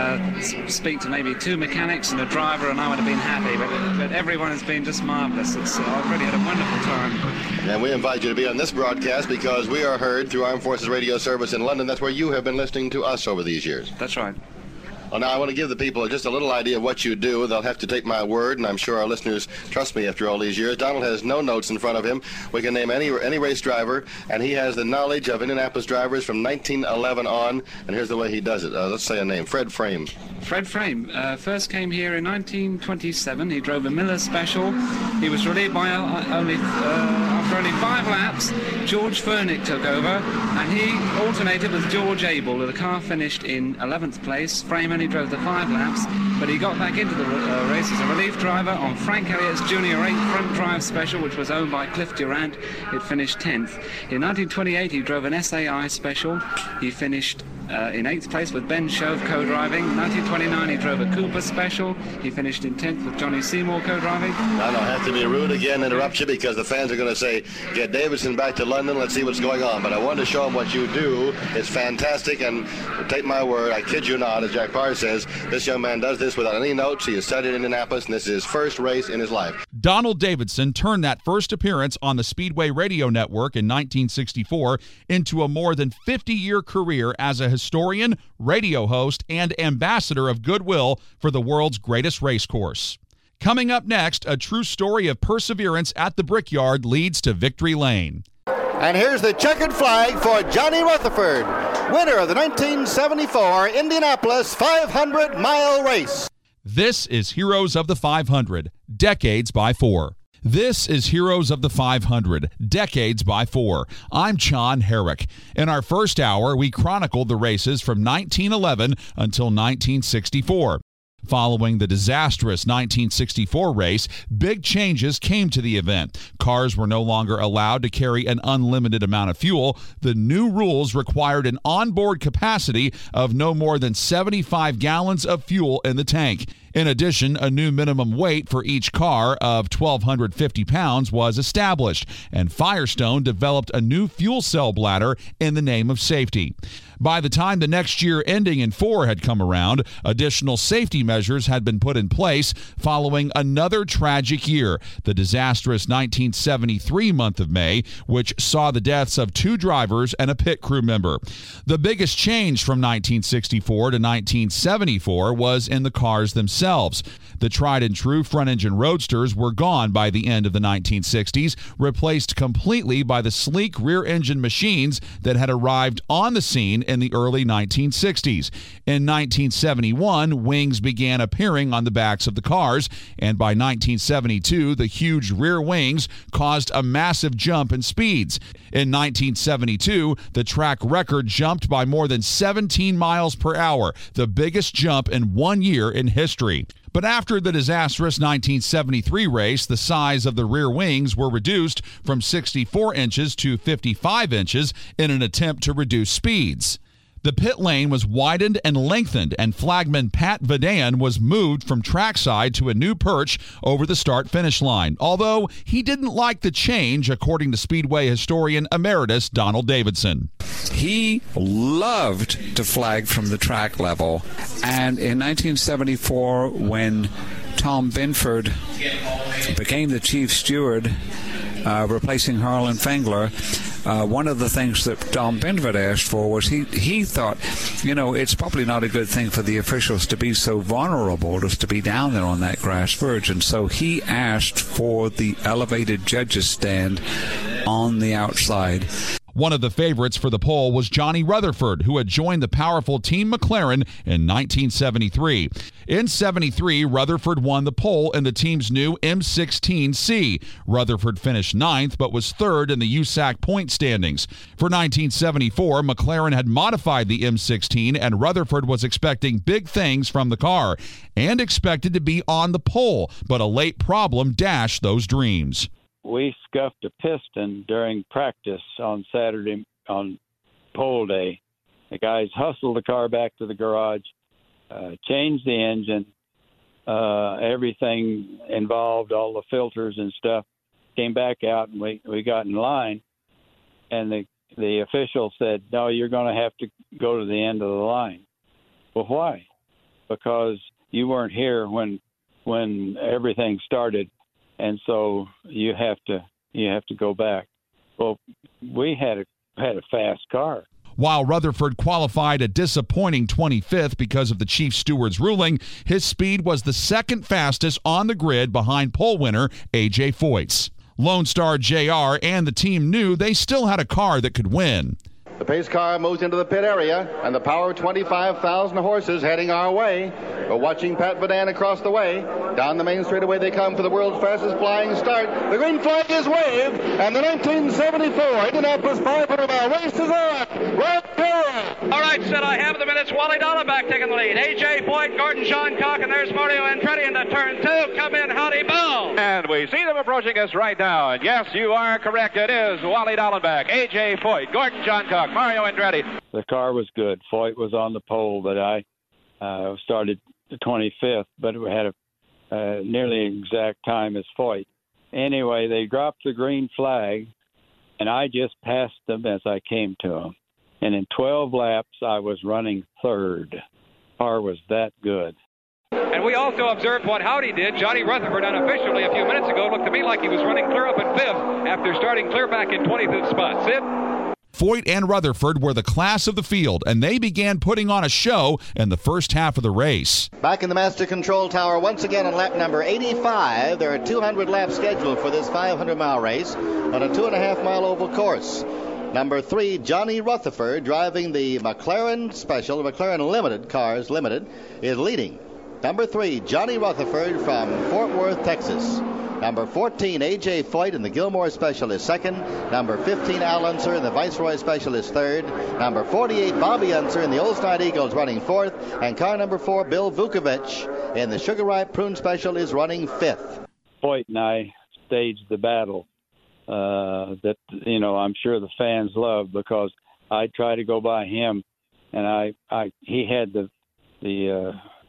uh, speak to maybe two mechanics and a driver, and I would have been happy. But, but everyone has been just marvellous. It's, uh, I've really had a wonderful time. And we invite you to be on this broadcast because we are heard through Armed Forces Radio Service in London. That's where you have been listening to us over these years. That's right. Well, now I want to give the people just a little idea of what you do. They'll have to take my word, and I'm sure our listeners trust me after all these years. Donald has no notes in front of him. We can name any any race driver, and he has the knowledge of Indianapolis drivers from nineteen eleven on, and here's the way he does it. Uh, let's say a name, Fred Frame. Fred Frame uh, first came here in nineteen twenty-seven. He drove a Miller Special. He was relieved by uh, only, uh, after only five laps. George Furnick took over, and he alternated with George Abel. The car finished in eleventh place. Frame only drove the five laps, but he got back into the uh, race as a relief driver on Frank Elliott's Junior eight front drive special, which was owned by Cliff Durant. It finished tenth. In nineteen twenty-eight, he drove an S A I special. He finished uh, in eighth place with Ben Shove co-driving. In nineteen twenty-nine, he drove a Cooper special. He finished in tenth with Johnny Seymour co-driving. I don't have to be rude again, interrupt you, because the fans are going to say, get Davidson back to London, let's see what's going on. But I wanted to show them what you do. It's fantastic, and take my word, I kid you not, as Jack Parr says, this young man does this without any notes. He has studied in Indianapolis, and this is his first race in his life. Donald Davidson turned that first appearance on the Speedway Radio Network in nineteen sixty-four into a more than fifty-year career as a historian, radio host, and ambassador of goodwill for the world's greatest race course. Coming up next, a true story of perseverance at the Brickyard leads to victory lane. And here's the checkered flag for Johnny Rutherford, winner of the nineteen seventy-four Indianapolis five hundred mile race. This is Heroes of the five hundred, Decades by Four. This is Heroes of the five hundred, Decades by Four. I'm John Herrick. In our first hour, we chronicled the races from nineteen eleven until nineteen sixty-four. Following the disastrous nineteen sixty-four race, big changes came to the event. Cars were no longer allowed to carry an unlimited amount of fuel. The new rules required an onboard capacity of no more than seventy-five gallons of fuel in the tank. In addition, a new minimum weight for each car of twelve fifty pounds was established, and Firestone developed a new fuel cell bladder in the name of safety. By the time the next year ending in four had come around, additional safety measures had been put in place following another tragic year, the disastrous nineteen seventy-three month of May, which saw the deaths of two drivers and a pit crew member. The biggest change from nineteen sixty-four to nineteen seventy-four was in the cars themselves. The tried-and-true front-engine roadsters were gone by the end of the nineteen sixties, replaced completely by the sleek rear-engine machines that had arrived on the scene in the early nineteen sixties. In nineteen seventy-one, wings began appearing on the backs of the cars, and by nineteen seventy-two, the huge rear wings caused a massive jump in speeds. In nineteen seventy-two, the track record jumped by more than seventeen miles per hour, the biggest jump in one year in history. But after the disastrous nineteen seventy-three race, the size of the rear wings were reduced from sixty-four inches to fifty-five inches in an attempt to reduce speeds. The pit lane was widened and lengthened, and flagman Pat Vidan was moved from trackside to a new perch over the start-finish line, although he didn't like the change, according to Speedway historian emeritus Donald Davidson. He loved to flag from the track level, and in nineteen seventy-four, when Tom Binford became the chief steward, uh, replacing Harlan Fengler, Uh, one of the things that Tom Binford asked for was he, he thought, you know, it's probably not a good thing for the officials to be so vulnerable as to be down there on that grass verge. And so he asked for the elevated judges stand on the outside. One of the favorites for the pole was Johnny Rutherford, who had joined the powerful Team McLaren in nineteen seventy-three. In seventy-three, Rutherford won the pole in the team's new M sixteen C. Rutherford finished ninth, but was third in the U S A C point standings. For nineteen seventy-four, McLaren had modified the M sixteen, and Rutherford was expecting big things from the car and expected to be on the pole, but a late problem dashed those dreams. We scuffed a piston during practice on Saturday on pole day. The guys hustled the car back to the garage, uh, changed the engine, uh, everything involved, all the filters and stuff, came back out, and we, we got in line. And the, the official said, no, you're going to have to go to the end of the line. Well, why? Because you weren't here when when everything started. And so you have to you have to go back. Well, we had a had a fast car. While Rutherford qualified a disappointing twenty-fifth because of the chief steward's ruling, his speed was the second fastest on the grid behind pole winner A J Foyt's. Lone Star J R and the team knew they still had a car that could win. The pace car moves into the pit area, and the power of twenty-five thousand horses heading our way. We're watching Pat Vidan across the way. Down the main straightaway they come for the world's fastest flying start. The green flag is waved, and the nineteen seventy-four Indianapolis five hundred mile race is on. Right here. All right, Sid, I have the minutes. Wally Dallenbach taking the lead. A J Foyt, Gordon Johncock, and there's Mario Andretti into turn two. Come in, howdy, Bo. And we see them approaching us right now. And yes, you are correct. It is Wally Dallenbach, A J Foyt, Gordon Johncock, Mario Andretti. The car was good. Foyt was on the pole, but I uh, started the twenty-fifth, but we had a uh, nearly exact time as Foyt. Anyway, they dropped the green flag, and I just passed them as I came to them. And in twelve laps, I was running third. Car was that good. And we also observed what Howdy did. Johnny Rutherford, unofficially a few minutes ago, looked to me like he was running clear up in fifth after starting clear back in twenty-fifth spot. Sid? Foyt and Rutherford were the class of the field, and they began putting on a show in the first half of the race. Back in the master control tower once again on lap number eighty-five. There are two hundred laps scheduled for this five hundred mile race on a two and a half mile oval course. Number three, Johnny Rutherford, driving the McLaren Special, the McLaren Limited, Cars Limited, is leading. Number three, Johnny Rutherford from Fort Worth, Texas. Number fourteen, A J Foyt in the Gilmore Special is second. Number fifteen, Al Unser in the Viceroy Special is third. Number forty-eight, Bobby Unser in the Oldsmobile Eagles running fourth. And car number four, Bill Vukovich in the Sugar Ripe Prune Special is running fifth. Foyt and I staged the battle uh, that, you know, I'm sure the fans love, because I tried to go by him, and I, I he had the the uh,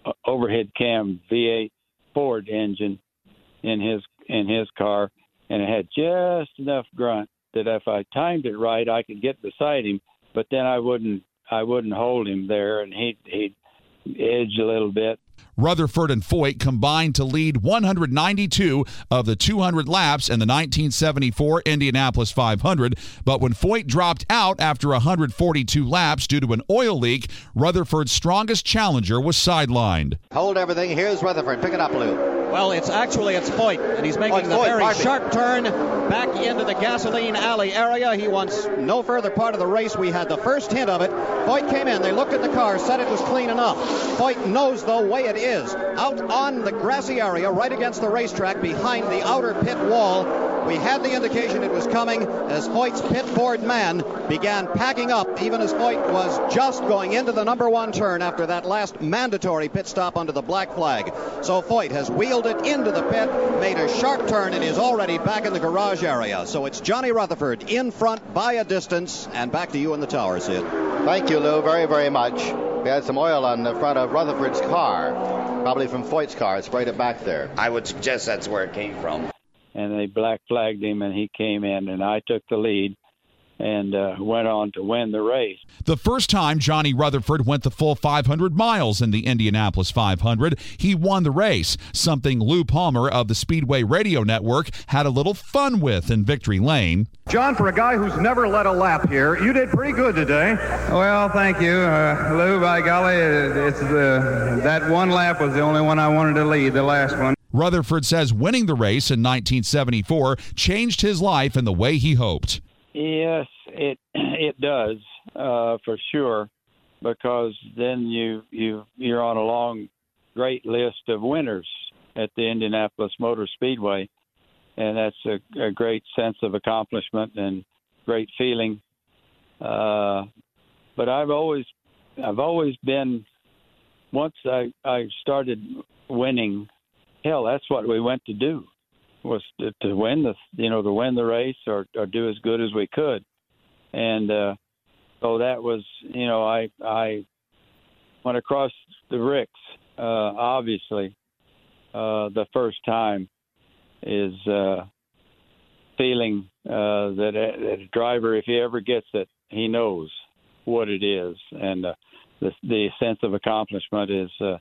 overhead cam V eight Ford engine in his in his car, and it had just enough grunt that if I timed it right, I could get beside him. But then I wouldn't I wouldn't hold him there, and he'd he'd edge a little bit. Rutherford and Foyt combined to lead one hundred ninety-two of the two hundred laps in the nineteen seventy-four Indianapolis five hundred, but when Foyt dropped out after one hundred forty-two laps due to an oil leak, Rutherford's strongest challenger was sidelined. Hold everything. Here's Rutherford. Pick it up, Lou. Well, it's actually it's Foyt, and he's making oh, the Foyt, very pardon. sharp turn back into the gasoline alley area. He wants no further part of the race. We had the first hint of it. Foyt came in. They looked at the car, said it was clean enough. Foyt knows the way it is. Out on the grassy area, right against the racetrack, behind the outer pit wall. We had the indication it was coming as Foyt's pit board man began packing up, even as Foyt was just going into the number one turn after that last mandatory pit stop under the black flag. So Foyt has wheeled it into the pit, made a sharp turn, and is already back in the garage area. So it's Johnny Rutherford in front by a distance, and back to you in the tower, Sid. Thank you, Lou, very, very much. We had some oil on the front of Rutherford's car, probably from Foyt's car. It sprayed it back there. I would suggest that's where it came from. And they black flagged him, and he came in, and I took the lead and uh, went on to win the race. The first time Johnny Rutherford went the full five hundred miles in the Indianapolis five hundred, he won the race, something Lou Palmer of the Speedway Radio Network had a little fun with in Victory Lane. John, for a guy who's never led a lap here, you did pretty good today. Well, thank you, uh, Lou. By golly, it's the that one lap was the only one I wanted to lead, the last one. Rutherford says winning the race in nineteen seventy-four changed his life in the way he hoped. Yes, it it does uh, for sure, because then you you you're on a long, great list of winners at the Indianapolis Motor Speedway, and that's a, a great sense of accomplishment and great feeling. Uh, but I've always I've always been once I I started winning. Hell, that's what we went to do. Was to, to win the, you know, to win the race or, or do as good as we could, and uh, so that was, you know, I I went across the Ricks. Uh, obviously, uh, the first time is uh, feeling uh, that, a, that a driver, if he ever gets it, he knows what it is, and uh, the the sense of accomplishment is uh,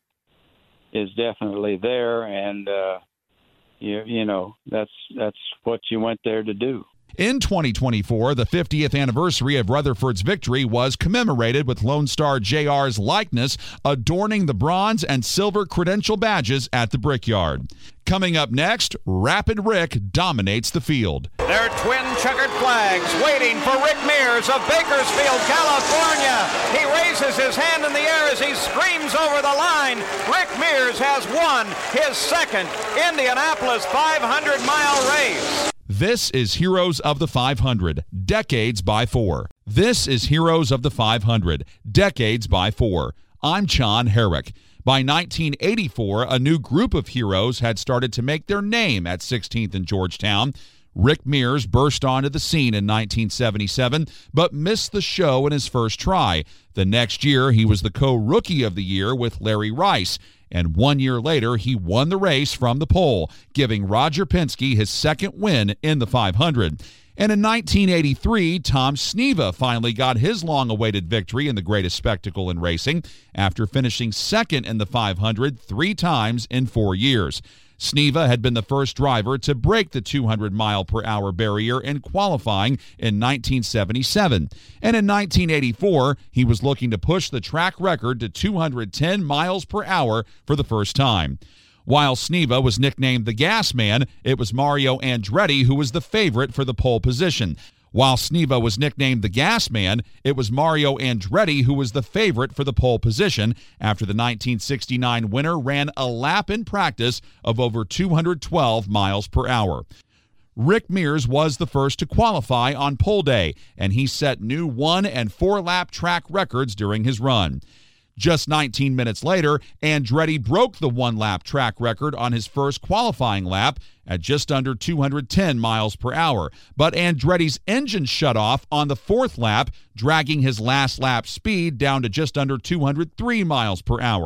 is definitely there, and. Uh, You, you know, that's that's what you went there to do. In twenty twenty-four, the fiftieth anniversary of Rutherford's victory was commemorated with Lone Star J R's likeness adorning the bronze and silver credential badges at the Brickyard. Coming up next, Rapid Rick dominates the field. There are twin checkered flags waiting for Rick Mears of Bakersfield, California. He raises his hand in the air as he screams over the line. Rick Mears has won his second Indianapolis five hundred mile race. This is Heroes of the five hundred, Decades by Four. This is Heroes of the five hundred, Decades by Four. I'm John Herrick. By nineteen eighty-four, a new group of heroes had started to make their name at sixteenth and Georgetown. Rick Mears burst onto the scene in nineteen seventy-seven, but missed the show in his first try. The next year, he was the co-rookie of the year with Larry Rice. And one year later, he won the race from the pole, giving Roger Penske his second win in the five hundred. And in nineteen eighty-three, Tom Sneva finally got his long-awaited victory in the greatest spectacle in racing after finishing second in the five hundred three times in four years. Sneva had been the first driver to break the two hundred mile per hour barrier in qualifying in nineteen seventy-seven. And in nineteen eighty-four, he was looking to push the track record to two hundred ten miles per hour for the first time. While Sneva was nicknamed the Gas Man, it was Mario Andretti who was the favorite for the pole position. While Sneva was nicknamed the Gas Man, it was Mario Andretti who was the favorite for the pole position after the nineteen sixty-nine winner ran a lap in practice of over two hundred twelve miles per hour. Rick Mears was the first to qualify on pole day, and he set new one- and four-lap track records during his run. Just nineteen minutes later, Andretti broke the one-lap track record on his first qualifying lap at just under two hundred ten miles per hour. But Andretti's engine shut off on the fourth lap, dragging his last lap speed down to just under two hundred three miles per hour.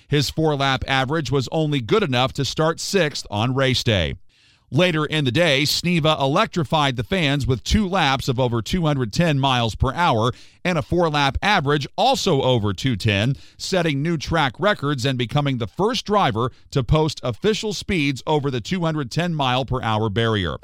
His four-lap average was only good enough to start sixth on race day. Later in the day, Sneva electrified the fans with two laps of over two hundred ten miles per hour and a four-lap average also over two ten, setting new track records and becoming the first driver to post official speeds over the two hundred ten mile per hour barrier.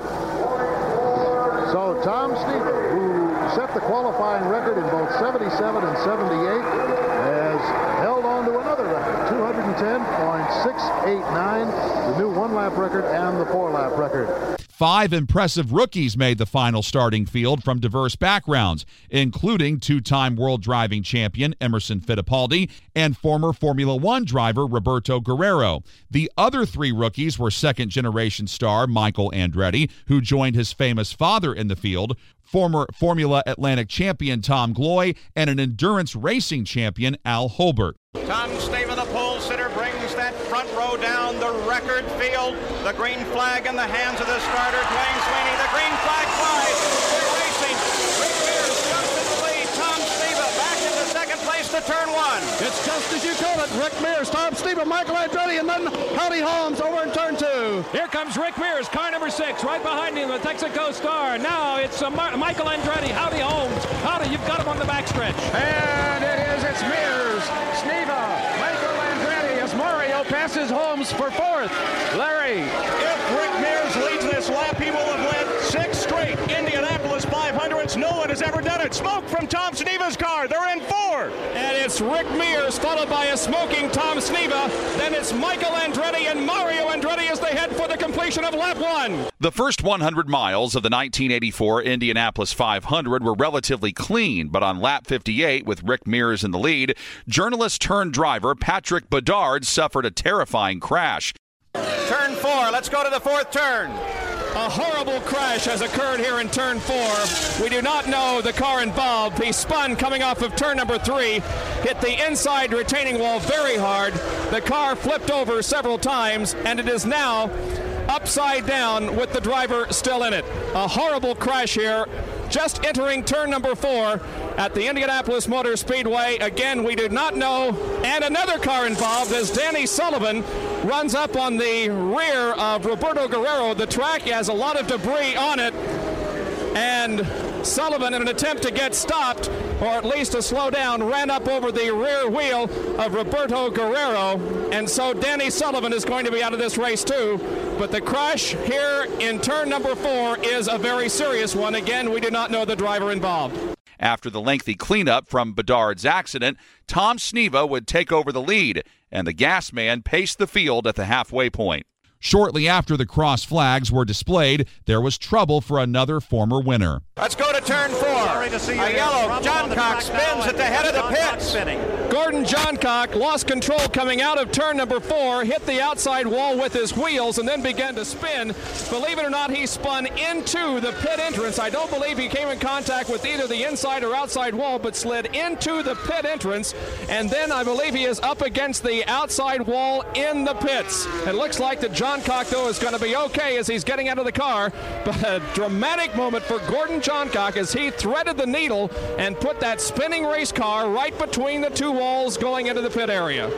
So Tom Sneva, who set the qualifying record in both seventy-seven and seventy-eight, has held on to another record, two hundred ten point six eight nine, the new one-lap record and the four-lap record. Five impressive rookies made the final starting field from diverse backgrounds, including two-time world driving champion Emerson Fittipaldi and former Formula One driver Roberto Guerrero. The other three rookies were second-generation star Michael Andretti, who joined his famous father in the field, former Formula Atlantic champion Tom Gloy, and an endurance racing champion Al Holbert. Tom Sneva, the pole sitter, brings that front row down the record field. The green flag in the hands of the starter, Dwayne Sweeney. The green flag flies. They're racing. Rick Mears just in the lead. Tom Sneva back into second place to turn one. It's just as you call it. Rick Mears, Tom Sneva, Michael Andretti, and then Howdy Holmes over in turn two. Here comes Rick Mears, car number six, right behind him, the Texaco Star. Now it's uh, Mar- Michael Andretti. Howdy Holmes. Howdy, you've got him on the backstretch. And it is, it's Mears, Sneva, Michael Andretti as Mario passes Holmes for fourth. Larry. If Rick Mears leads this lap, he will have led six straight Indianapolis five hundreds. No one has ever done it. Smoke from Tom Sneva's car. They're in four. And it's Rick Mears followed by a smoking Tom Sneva. Then it's Michael Andretti and Mario Andretti as they head for the completion of lap one. The first one hundred miles of the nineteen eighty-four Indianapolis five hundred were relatively clean, but on lap fifty-eight, with Rick Mears in the lead, journalist turned driver Patrick Bedard suffered a terrifying crash. Turn four. Let's go to the fourth turn. A horrible crash has occurred here in turn four. We do not know the car involved. He spun coming off of turn number three, hit the inside retaining wall very hard. The car flipped over several times, and it is now upside down with the driver still in it. A horrible crash here. Just entering turn number four at the Indianapolis Motor Speedway. Again, we do not know. And another car involved as Danny Sullivan runs up on the rear of Roberto Guerrero. The track has a lot of debris on it. And Sullivan, in an attempt to get stopped, or at least to slow down, ran up over the rear wheel of Roberto Guerrero. And so Danny Sullivan is going to be out of this race too. But the crash here in turn number four is a very serious one. Again, we do not know the driver involved. After the lengthy cleanup from Bedard's accident, Tom Sneva would take over the lead, and the gas man paced the field at the halfway point. Shortly after the cross flags were displayed, there was trouble for another former winner. Let's go to turn four. Sorry to see you a here. yellow Johncock spins at the head of the pits. Gordon Johncock lost control coming out of turn number four, hit the outside wall with his wheels, and then began to spin. Believe it or not, he spun into the pit entrance. I don't believe he came in contact with either the inside or outside wall, but slid into the pit entrance, and then I believe he is up against the outside wall in the pits. It looks like the Johncock, though, is going to be okay as he's getting out of the car, but a dramatic moment for Gordon Johncock as he threaded the needle and put that spinning race car right between the two walls going into the pit area.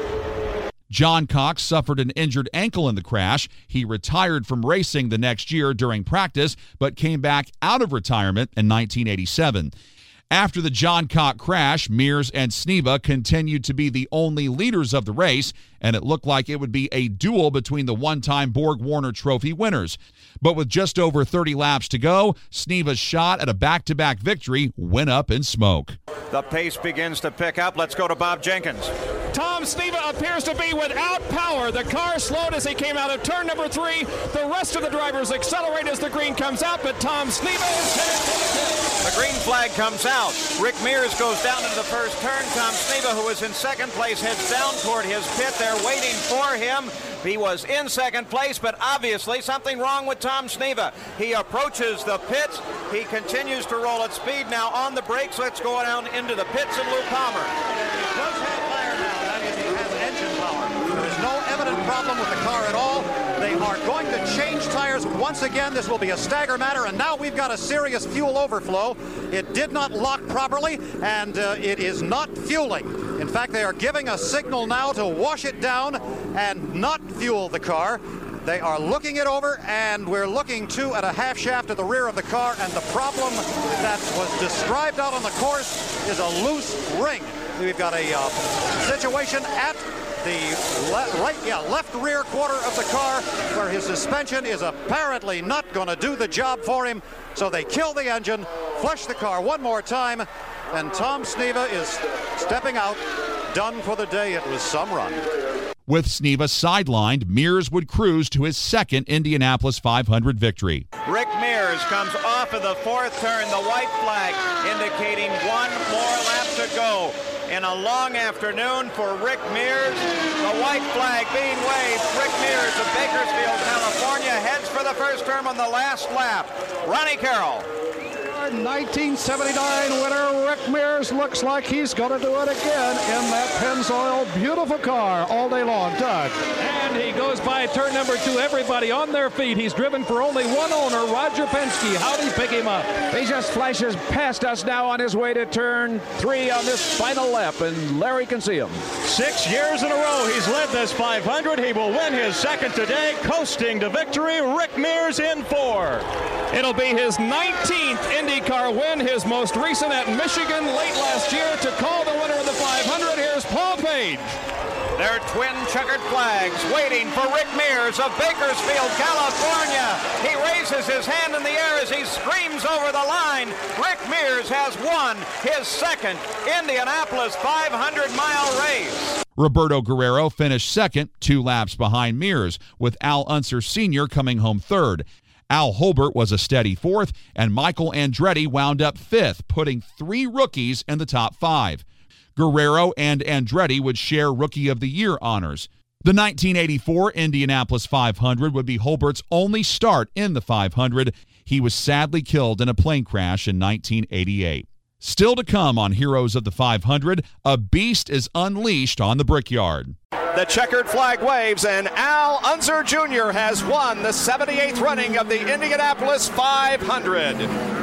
Johncock suffered an injured ankle in the crash. He retired from racing the next year during practice, but came back out of retirement in nineteen eighty-seven. After the Johncock crash, Mears and Sneva continued to be the only leaders of the race, and it looked like it would be a duel between the one-time Borg-Warner Trophy winners. But with just over thirty laps to go, Sneva's shot at a back-to-back victory went up in smoke. The pace begins to pick up. Let's go to Bob Jenkins. Tom Sneva appears to be without power. The car slowed as he came out of turn number three. The rest of the drivers accelerate as the green comes out, but Tom Sneva is headed. The green flag comes out. Rick Mears goes down into the first turn. Tom Sneva, who is in second place, heads down toward his pit. They're waiting for him. He was in second place, but obviously something wrong with Tom Sneva. He approaches the pits. He continues to roll at speed now on the brakes. Let's go down into the pits and Lou Palmer. He does have fire now. That is, he has engine power. There is no evident problem with the car at all. They are going to change tires once again. This will be a stagger matter, and now we've got a serious fuel overflow. It did not lock properly, and uh, it is not fueling. In fact, they are giving a signal now to wash it down and not fuel the car. They are looking it over, and we're looking too at a half shaft at the rear of the car, and the problem that was described out on the course is a loose ring. We've got a uh, situation at the le right, yeah, left rear quarter of the car where his suspension is apparently not going to do the job for him, so they kill the engine, flush the car one more time, and Tom Sneva is stepping out, done for the day. It was some run. With Sneva sidelined, Mears would cruise to his second Indianapolis five hundred victory. Rick Mears comes off of the fourth turn, the white flag indicating one more lap to go. In a long afternoon for Rick Mears, the white flag being waved. Rick Mears of Bakersfield, California, heads for the first turn on the last lap. Ronnie Carroll. nineteen seventy-nine winner Rick Mears looks like he's going to do it again in that Pennzoil beautiful car all day long. Doug. And he goes by turn number two. Everybody on their feet. He's driven for only one owner, Roger Penske. How'd he pick him up? He just flashes past us now on his way to turn three on this final lap, and Larry can see him. Six years in a row he's led this five hundred. He will win his second today, coasting to victory. Rick Mears in four. It'll be his nineteenth IndyCar win, his most recent at Michigan late last year. To call the winner of the five hundred, here's Paul Page. Their twin checkered flags waiting for Rick Mears of Bakersfield, California. He raises his hand in the air as he screams over the line. Rick Mears has won his second Indianapolis five hundred mile race. Roberto Guerrero finished second, two laps behind Mears, with Al Unser Senior coming home third. Al Holbert was a steady fourth, and Michael Andretti wound up fifth, putting three rookies in the top five. Guerrero and Andretti would share Rookie of the Year honors. The nineteen eighty-four Indianapolis five hundred would be Holbert's only start in the five hundred. He was sadly killed in a plane crash in nineteen eighty-eight. Still to come on Heroes of the five hundred, a beast is unleashed on the Brickyard. The checkered flag waves, and Al Unser Junior has won the seventy-eighth running of the Indianapolis five hundred.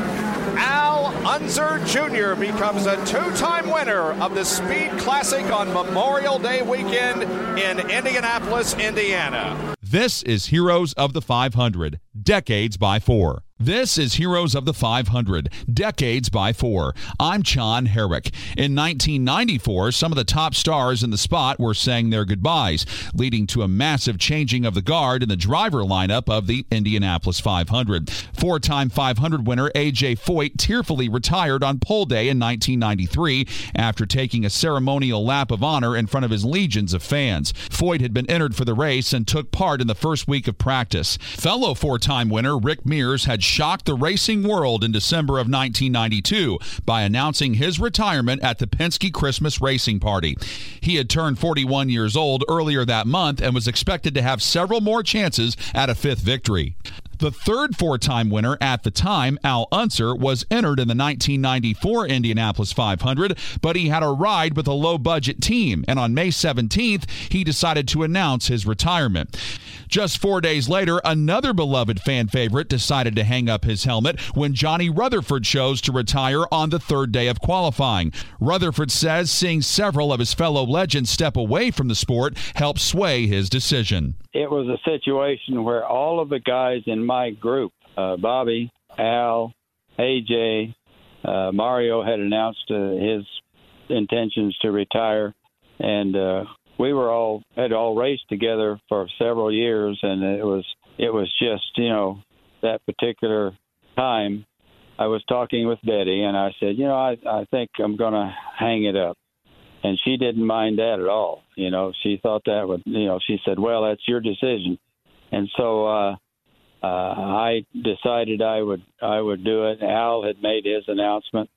Al Unser Junior becomes a two-time winner of the Speed Classic on Memorial Day weekend in Indianapolis, Indiana. This is Heroes of the five hundred, Decades by Four. This is Heroes of the five hundred, Decades by Four. I'm John Herrick. In nineteen ninety-four, some of the top stars in the spot were saying their goodbyes, leading to a massive changing of the guard in the driver lineup of the Indianapolis five hundred. Four-time five hundred winner A J Foyt tearfully retired on pole day in nineteen ninety-three after taking a ceremonial lap of honor in front of his legions of fans. Foyt had been entered for the race and took part in the first week of practice. Fellow four-time winner Rick Mears had shocked the racing world in December of nineteen ninety-two by announcing his retirement at the Penske Christmas Racing Party. He had turned forty-one years old earlier that month and was expected to have several more chances at a fifth victory. The third four-time winner at the time, Al Unser, was entered in the nineteen ninety-four Indianapolis five hundred, but he had a ride with a low-budget team, and on May seventeenth, he decided to announce his retirement. Just four days later, another beloved fan favorite decided to hang up his helmet when Johnny Rutherford chose to retire on the third day of qualifying. Rutherford says seeing several of his fellow legends step away from the sport helped sway his decision. It was a situation where all of the guys in my group, uh, Bobby, Al, A J, uh, Mario had announced uh, his intentions to retire, and uh, we were all had all raced together for several years, and it was it was just you know that particular time. I was talking with Betty, and I said, you know, I I think I'm going to hang it up. And she didn't mind that at all. You know, she thought that would, you know, she said, well, that's your decision. And so uh, uh, I decided I would I would do it. Al had made his announcement.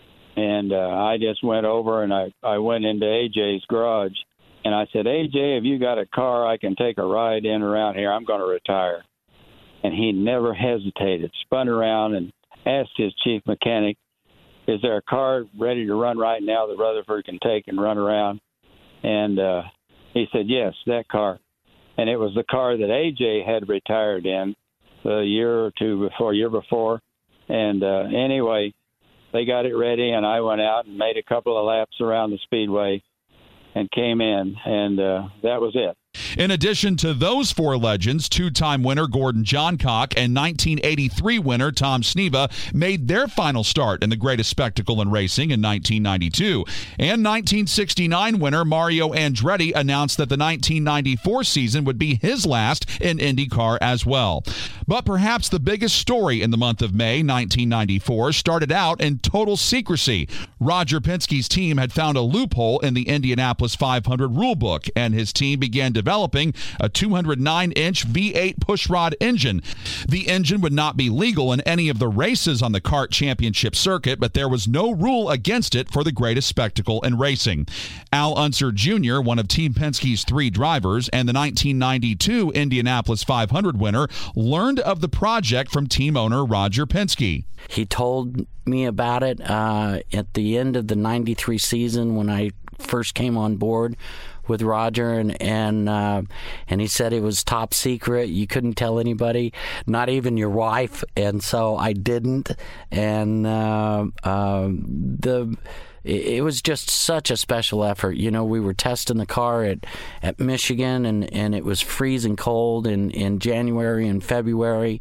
And uh, I just went over and I, I went into A J's garage. And I said, A J, have you got a car I can take a ride in around here? I'm going to retire. And he never hesitated, spun around and asked his chief mechanic, is there a car ready to run right now that Rutherford can take and run around? And uh, he said, yes, that car. And it was the car that A J had retired in the year or two before, year before. And uh, anyway, they got it ready, and I went out and made a couple of laps around the speedway. and came in, and uh, that was it. In addition to those four legends, two-time winner Gordon Johncock and nineteen eighty-three winner Tom Sneva made their final start in the greatest spectacle in racing in nineteen ninety-two. And nineteen sixty-nine winner Mario Andretti announced that the nineteen ninety-four season would be his last in IndyCar as well. But perhaps the biggest story in the month of May nineteen ninety-four started out in total secrecy. Roger Penske's team had found a loophole in the Indianapolis five hundred rulebook, and his team began developing a two hundred nine inch V eight pushrod engine. The engine would not be legal in any of the races on the kart championship circuit, but there was no rule against it for the greatest spectacle in racing. Al Unser Junior, one of Team Penske's three drivers and the nineteen ninety-two Indianapolis five hundred winner, learned of the project from team owner Roger Penske. He told me about it uh, at the end of the ninety-three season when I first came on board with Roger, and and uh, and he said it was top secret. You couldn't tell anybody, not even your wife. And so I didn't. And uh, uh, the it was just such a special effort. You know, we were testing the car at, at Michigan, and, and it was freezing cold in, in January and February.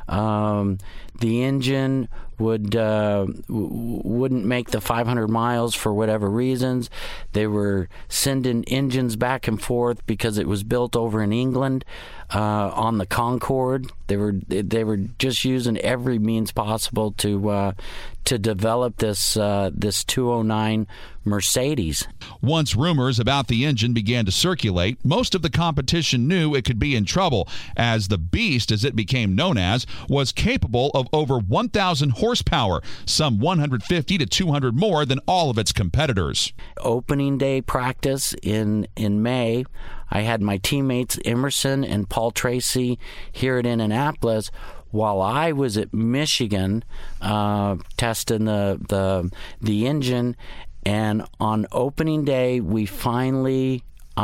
Um, the engine would uh, w- wouldn't make the five hundred miles for whatever reasons. They were sending engines back and forth because it was built over in England uh, on the Concorde. They were they were just using every means possible to uh, to develop this uh, this two oh nine Mercedes. Once rumors about the engine began to circulate, most of the competition knew it could be in trouble, as the Beast, as it became known as, was capable of over one thousand horsepower, some one hundred fifty to two hundred more than all of its competitors. Opening day practice in, in May, I had my teammates Emerson and Paul Tracy here at Indianapolis, while I was at Michigan uh, testing the, the the engine. And on opening day, we finally,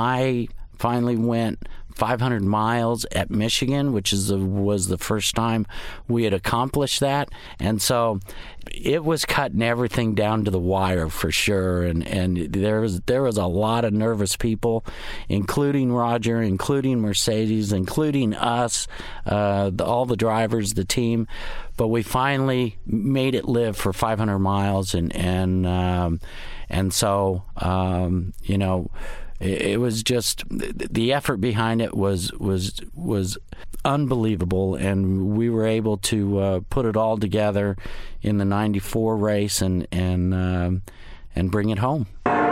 I finally went five hundred miles at Michigan, which is the, was the first time we had accomplished that. And so it was cutting everything down to the wire for sure. And, and there was there was a lot of nervous people, including Roger, including Mercedes, including us, uh, the, all the drivers, the team. But we finally made it live for five hundred miles, and and um, and so um, you know, it, it was just the effort behind it was was was unbelievable, and we were able to uh, put it all together in the ninety-four race and and um, and bring it home.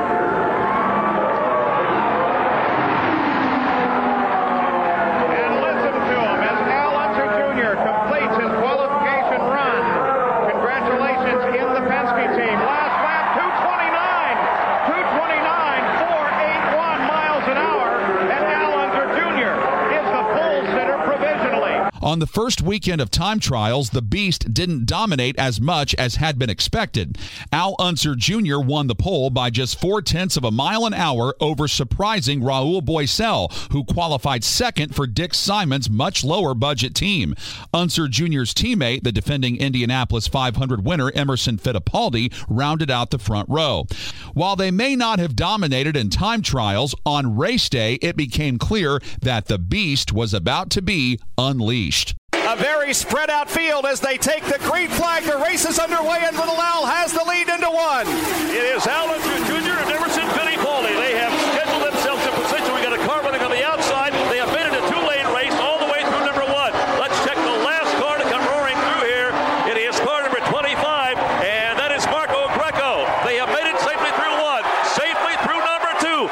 On the first weekend of time trials, the Beast didn't dominate as much as had been expected. Al Unser Junior won the pole by just four-tenths of a mile an hour over surprising Raul Boesel, who qualified second for Dick Simon's much lower budget team. Unser Junior's teammate, the defending Indianapolis five hundred winner Emerson Fittipaldi, rounded out the front row. While they may not have dominated in time trials, on race day it became clear that the Beast was about to be unleashed. A very spread out field as they take the green flag. The race is underway, and Little Al has the lead into one. It is Al Unser Junior and Emerson Fittipaldi. They have scheduled themselves in position. We got a car running on the outside. They have made it a two-lane race all the way through number one. Let's check the last car to come roaring through here. It is car number twenty-five, and that is Marco Greco. They have made it safely through one, safely through number two.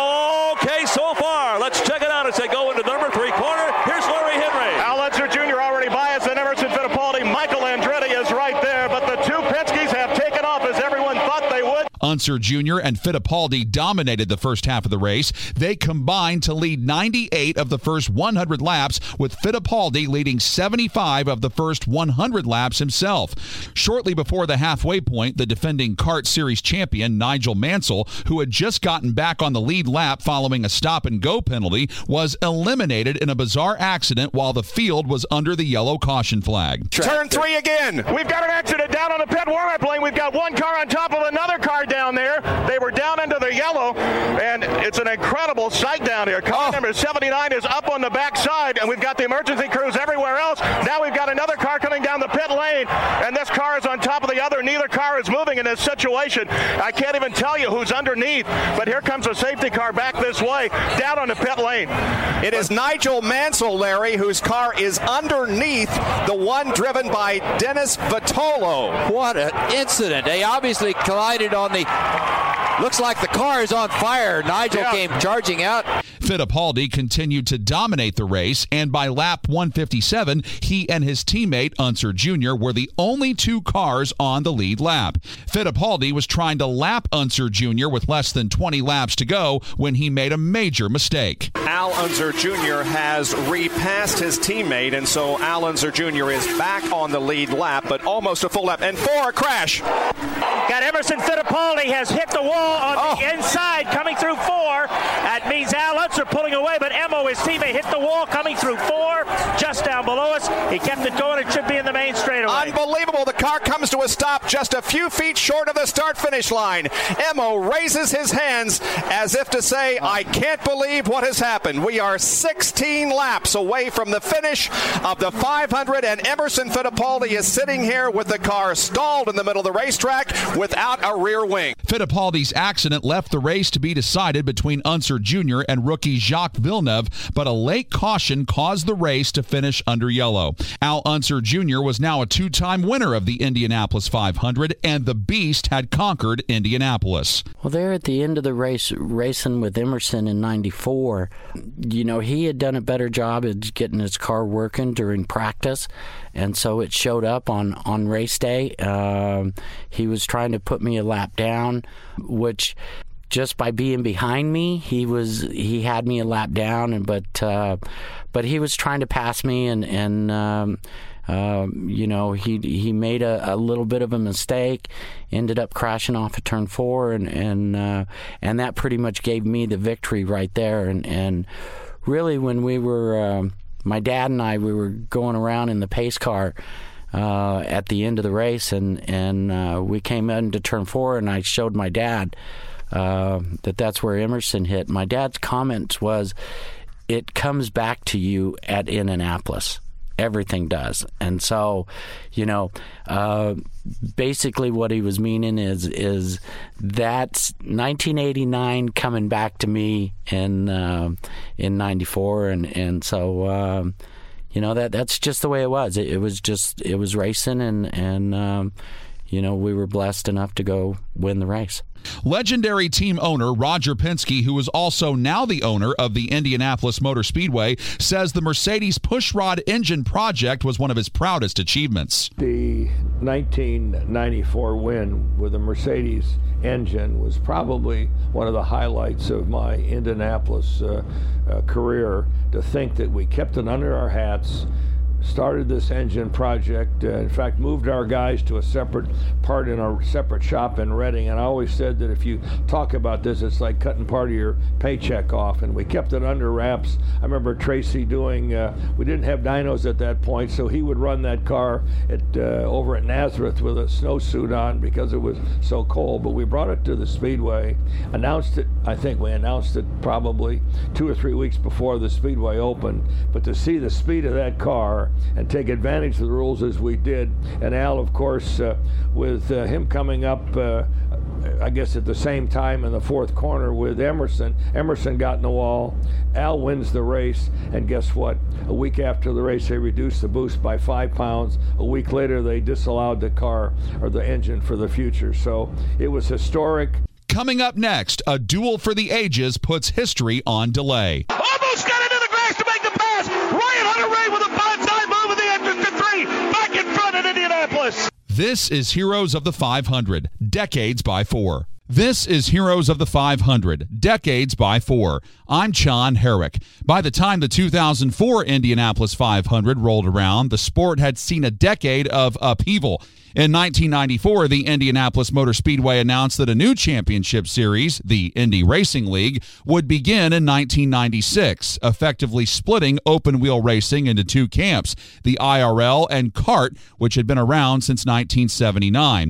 Okay, so far. Let's check it out as they go into number three corner. Here's Larry Henry. Al Unser Junior already biased, and Emerson Fittipaldi. Michael Andretti is right there, but the two Penskes have taken off as everyone thought they would. Unser Junior and Fittipaldi dominated the first half of the race. They combined to lead ninety-eight of the first one hundred laps, with Fittipaldi leading seventy-five of the first one hundred laps himself. Shortly before the halfway point, the defending Kart Series champion Nigel Mansell, who had just gotten back on the lead lap following a stop-and-go penalty, was eliminated in a bizarre accident while the field was under the yellow caution flag. Turn three again. We've got an accident down on the pit warm-up lane. We've got one car on top of another car down there. They were down into the yellow, and inside, and we've got the emergency crews everywhere else. Now we've got another car coming down the pit lane, and this car is on top of the other. Neither car is moving in this situation. I can't even tell you who's underneath, but here comes a safety car back this way, down on the pit lane. It is Nigel Mansell, Larry, whose car is underneath the one driven by Dennis Vitolo. What an incident. They obviously collided on the... Looks like the car is on fire. Nigel yeah. came charging out. Fittipaldi continued to dominate the race, and by lap one fifty-seven, he and his teammate Unser Junior were the only two cars on the lead lap. Fittipaldi was trying to lap Unser Junior with less than twenty laps to go when he made a major mistake. Al Unser Junior has repassed his teammate, and so Al Unser Junior is back on the lead lap, but almost a full lap. And for a crash. Got Emerson Fittipaldi has hit the wall on oh. the inside coming through four. That means Al Unser pulling away, but Emo, his teammate, hit the wall coming through four, just down below us. He kept it going. It should be in the main straightaway. Unbelievable. The car comes to a stop just a few feet short of the start-finish line. Emo raises his hands as if to say, I can't believe what has happened. We are sixteen laps away from the finish of the five hundred, and Emerson Fittipaldi is sitting here with the car stalled in the middle of the racetrack without a rear wing. Fittipaldi's accident left the race to be decided between Unser Junior and rookie Jacques Villeneuve, but a late caution caused the race to finish under yellow. Al Unser Junior was now a two-time winner of the Indianapolis five hundred, and the Beast had conquered Indianapolis. Well, there at the end of the race, racing with Emerson in ninety-four, you know, he had done a better job at getting his car working during practice, and so it showed up on, on race day. Um, he was trying to put me a lap down, which just by being behind me, he was he had me a lap down, and but uh, but he was trying to pass me, and and um, uh, you know he he made a, a little bit of a mistake, ended up crashing off of turn four, and and uh, and that pretty much gave me the victory right there, and and really when we were uh, my dad and I we were going around in the pace car. Uh, at the end of the race, and and uh, we came into turn four, and I showed my dad uh, that that's where Emerson hit. My dad's comments was, "It comes back to you at Indianapolis. Everything does." And so, you know, uh, basically what he was meaning is is that's nineteen eighty-nine coming back to me in uh, in ninety-four, and and so. Um, You know, that that's just the way it was. It, it was just, it was racing, and, and um, you know, we were blessed enough to go win the race. Legendary team owner Roger Penske, who is also now the owner of the Indianapolis Motor Speedway, says the Mercedes pushrod engine project was one of his proudest achievements. The nineteen ninety-four win with a Mercedes engine was probably one of the highlights of my Indianapolis uh, uh, career. To think that we kept it under our hats, started this engine project, uh, in fact moved our guys to a separate part in a separate shop in Reading, and I always said that if you talk about this, it's like cutting part of your paycheck off, and we kept it under wraps. I remember Tracy doing, uh, we didn't have dynos at that point, so he would run that car at uh, over at Nazareth with a snowsuit on because it was so cold, but we brought it to the Speedway, announced it, I think we announced it probably two or three weeks before the Speedway opened, but to see the speed of that car and take advantage of the rules as we did. And Al, of course, uh, with uh, him coming up, uh, I guess at the same time in the fourth corner with Emerson, Emerson got in the wall, Al wins the race, and guess what? A week after the race, they reduced the boost by five pounds. A week later, they disallowed the car or the engine for the future. So it was historic. Coming up next, a duel for the ages puts history on delay. Almost got into the grass to make the pass. Ryan Hunter-Reay with a bonsai move in the entrance to three. Back in front in Indianapolis. This is Heroes of the five hundred, Decades by Four. This is Heroes of the five hundred, Decades by Four. I'm John Herrick. By the time the two thousand four Indianapolis five hundred rolled around, the sport had seen a decade of upheaval. In nineteen ninety-four, the Indianapolis Motor Speedway announced that a new championship series, the Indy Racing League, would begin in nineteen ninety-six, effectively splitting open-wheel racing into two camps, the I R L and CART, which had been around since nineteen seventy-nine.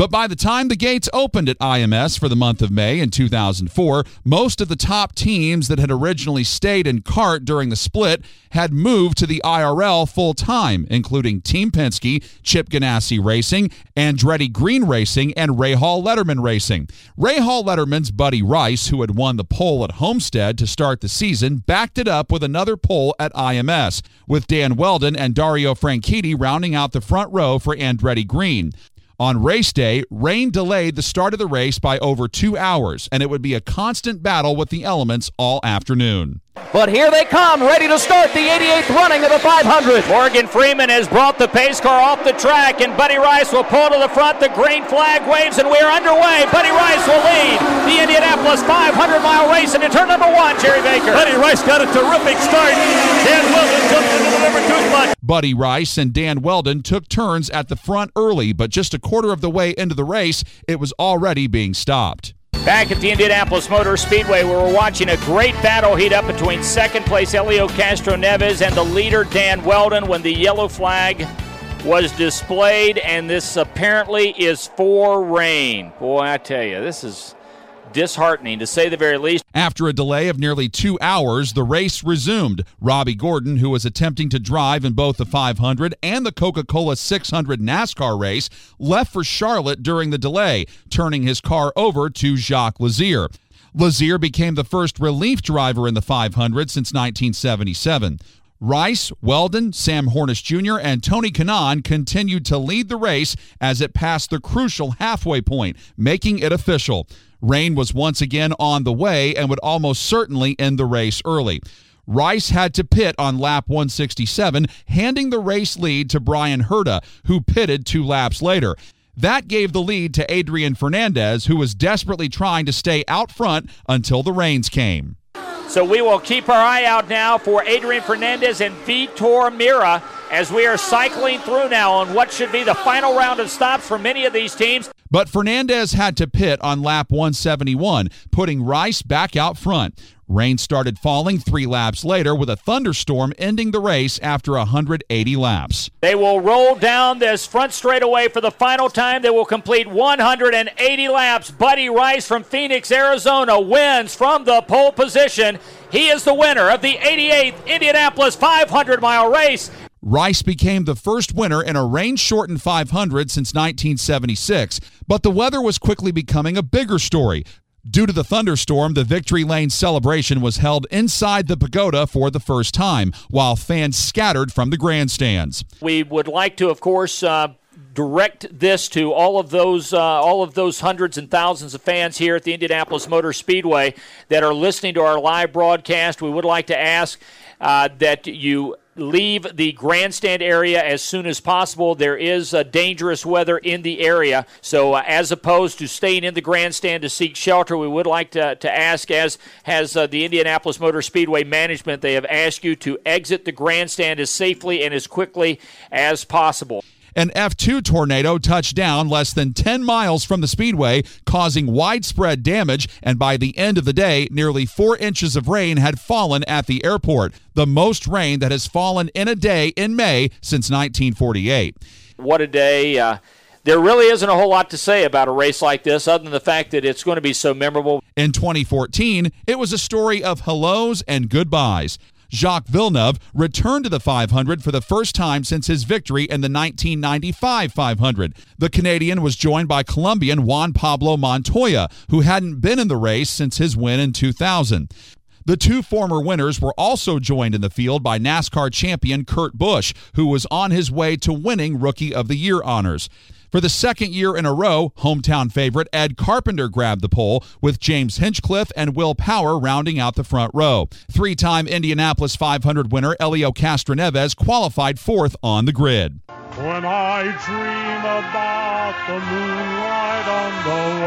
But by the time the gates opened at I M S for the month of May in two thousand four, most of the top teams that had originally stayed in CART during the split had moved to the I R L full-time, including Team Penske, Chip Ganassi Racing, Andretti Green Racing, and Rahal Letterman Racing. Rahal Letterman's Buddy Rice, who had won the pole at Homestead to start the season, backed it up with another pole at I M S, with Dan Weldon and Dario Franchitti rounding out the front row for Andretti Green. On race day, rain delayed the start of the race by over two hours, and it would be a constant battle with the elements all afternoon. But here they come, ready to start the eighty-eighth running of the five hundred. Morgan Freeman has brought the pace car off the track, and Buddy Rice will pull to the front. The green flag waves, and we are underway. Buddy Rice will lead the Indianapolis five hundred mile race into turn number one, Jerry Baker. Buddy Rice got a terrific start. Dan Weldon jumped into the number two spot. Buddy Rice and Dan Weldon took turns at the front early, but just a quarter of the way into the race, it was already being stopped. Back at the Indianapolis Motor Speedway, where we're watching a great battle heat up between second place Helio Castroneves and the leader Dan Weldon when the yellow flag was displayed, and this apparently is for rain. Boy, I tell you, this is disheartening to say the very least. After a delay of nearly two hours, the race resumed. Robbie Gordon, who was attempting to drive in both the five hundred and the Coca-Cola six hundred NASCAR race, left for Charlotte during the delay, turning his car over to Jacques Lazier. Lazier became the first relief driver in the five hundred since nineteen seventy-seven. Rice, Weldon, Sam Hornish Junior, and Tony Kanaan continued to lead the race as it passed the crucial halfway point, making it official. Rain was once again on the way and would almost certainly end the race early. Rice had to pit on lap one sixty-seven, handing the race lead to Brian Herta, who pitted two laps later. That gave the lead to Adrian Fernandez, who was desperately trying to stay out front until the rains came. So we will keep our eye out now for Adrian Fernandez and Vitor Meira as we are cycling through now on what should be the final round of stops for many of these teams. But Fernandez had to pit on lap one seventy-one, putting Rice back out front. Rain started falling three laps later, with a thunderstorm ending the race after one hundred eighty laps. They will roll down this front straightaway for the final time. They will complete one hundred eighty laps. Buddy Rice from Phoenix, Arizona wins from the pole position. He is the winner of the eighty-eighth Indianapolis five hundred mile race. Rice became the first winner in a rain-shortened five hundred since nineteen seventy-six, but the weather was quickly becoming a bigger story. Due to the thunderstorm, the Victory Lane celebration was held inside the pagoda for the first time, while fans scattered from the grandstands. We would like to, of course, uh, direct this to all of those uh, all of those hundreds and thousands of fans here at the Indianapolis Motor Speedway that are listening to our live broadcast. We would like to ask uh, that you leave the grandstand area as soon as possible. There is uh, dangerous weather in the area, so uh, as opposed to staying in the grandstand to seek shelter, we would like to, to ask, as has uh, the Indianapolis Motor Speedway management, they have asked you to exit the grandstand as safely and as quickly as possible. An F two tornado touched down less than ten miles from the speedway, causing widespread damage, and by the end of the day, nearly four inches of rain had fallen at the airport, the most rain that has fallen in a day in May since nineteen forty-eight. What a day. Uh, there really isn't a whole lot to say about a race like this other than the fact that it's going to be so memorable. In twenty fourteen, it was a story of hellos and goodbyes. Jacques Villeneuve returned to the five hundred for the first time since his victory in the nineteen ninety-five five hundred. The Canadian was joined by Colombian Juan Pablo Montoya, who hadn't been in the race since his win in two thousand. The two former winners were also joined in the field by NASCAR champion Kurt Busch, who was on his way to winning Rookie of the Year honors. For the second year in a row, hometown favorite Ed Carpenter grabbed the pole, with James Hinchcliffe and Will Power rounding out the front row. Three-time Indianapolis five hundred winner Helio Castroneves qualified fourth on the grid. When I dream about the moonlight on the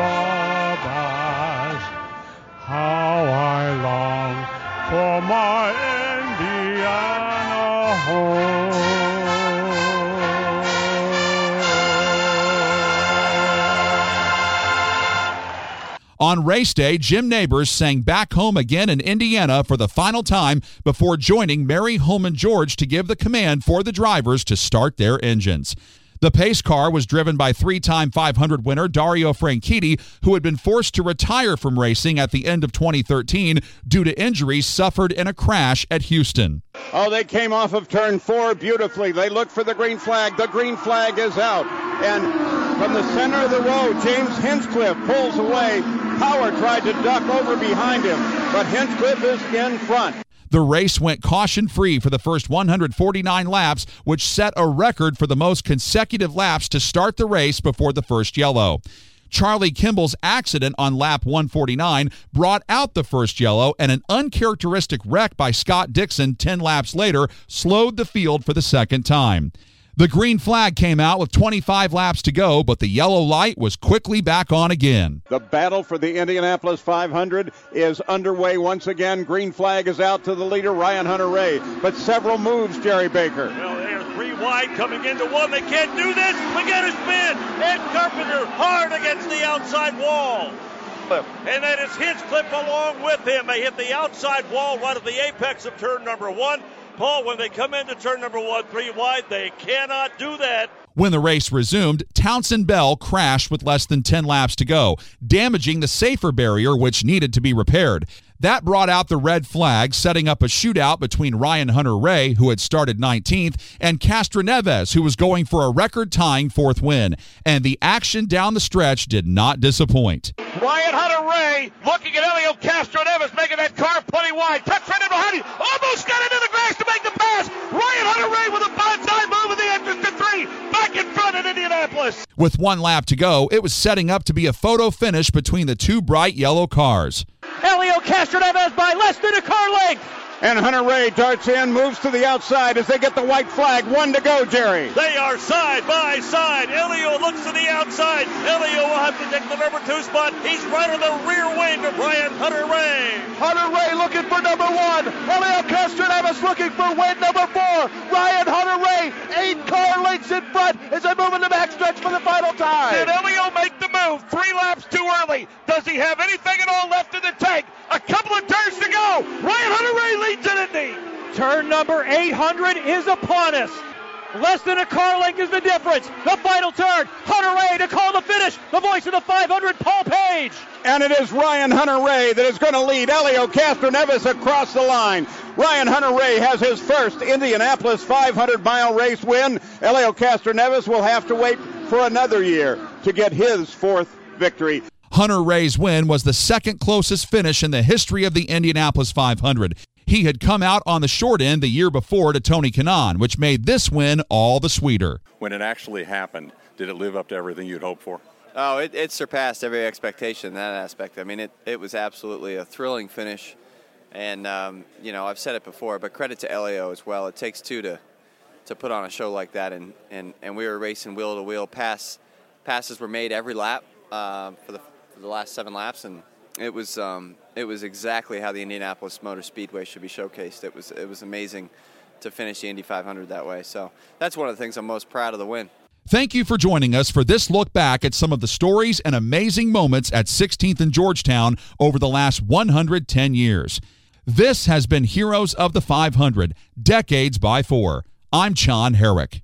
Wabash, how I long for my Indiana home. On race day, Jim Nabors sang Back Home Again in Indiana for the final time before joining Mary Holman George to give the command for the drivers to start their engines. The pace car was driven by three-time five hundred winner Dario Franchitti, who had been forced to retire from racing at the end of twenty thirteen due to injuries suffered in a crash at Houston. Oh, they came off of turn four beautifully. They looked for the green flag. The green flag is out. And from the center of the road, James Hinchcliffe pulls away. Power tried to duck over behind him, but Hinchcliffe is in front. The race went caution-free for the first one hundred forty-nine laps, which set a record for the most consecutive laps to start the race before the first yellow. Charlie Kimball's accident on lap one forty-nine brought out the first yellow, and an uncharacteristic wreck by Scott Dixon ten laps later slowed the field for the second time. The green flag came out with twenty-five laps to go, but the yellow light was quickly back on again. The battle for the Indianapolis five hundred is underway once again. Green flag is out to the leader, Ryan Hunter-Reay, but several moves, Jerry Baker. Well, they are three wide coming into one. They can't do this. Again, a spin. Ed Carpenter hard against the outside wall. And that is Hinchcliffe along with him. They hit the outside wall right at the apex of turn number one. Paul, when they come into turn number one, three wide, they cannot do that. When the race resumed, Townsend Bell crashed with less than ten laps to go, damaging the safer barrier, which needed to be repaired. That brought out the red flag, setting up a shootout between Ryan Hunter-Reay, who had started nineteenth, and Castroneves, who was going for a record-tying fourth win. And the action down the stretch did not disappoint. Ryan Hunter-Reay looking at Elio Castroneves, making that car plenty wide. Tucks right in behind him. Almost got into the grass to make the pass. Ryan Hunter-Reay with a bonsai move in the entrance to three. Back in front in Indianapolis. With one lap to go, it was setting up to be a photo finish between the two bright yellow cars. Elio Castroneves by less than a car length. And Hunter-Reay darts in, moves to the outside as they get the white flag. One to go, Jerry. They are side by side. Elio looks to the outside. Elio will have to take the number two spot. He's right on the rear wing of Ryan Hunter-Reay. Hunter-Reay looking for number one. Elio Castroneves looking for win number four. Ryan Hunter-Reay, eight car lengths in front as they move in the backstretch for the final time. Did Elio make the move? Three laps too early. Does he have anything at all left in the tank? A couple of turns to go. Ryan Hunter-Reay leads it, Indy. Turn number eight hundred is upon us. Less than a car length is the difference. The final turn. Hunter-Reay to call the finish. The voice of the five hundred, Paul Page. And it is Ryan Hunter-Reay that is going to lead Elio Castroneves across the line. Ryan Hunter-Reay has his first Indianapolis five hundred mile race win. Elio Castroneves will have to wait for another year to get his fourth victory. Hunter-Reay's win was the second closest finish in the history of the Indianapolis five hundred. He had come out on the short end the year before to Tony Kanaan, which made this win all the sweeter. When it actually happened, did it live up to everything you'd hoped for? Oh, it, it surpassed every expectation in that aspect. I mean, it, it was absolutely a thrilling finish. And, um, you know, I've said it before, but credit to Elio as well. It takes two to to put on a show like that. And, and, and we were racing wheel to wheel. Pass, passes were made every lap uh, for the for the last seven laps, and it was um, it was exactly how the Indianapolis Motor Speedway should be showcased. It was it was amazing to finish the Indy five hundred that way. So that's one of the things I'm most proud of the win. Thank you for joining us for this look back at some of the stories and amazing moments at sixteenth and Georgetown over the last one hundred ten years. This has been Heroes of the five hundred, Decades by Four. I'm John Herrick.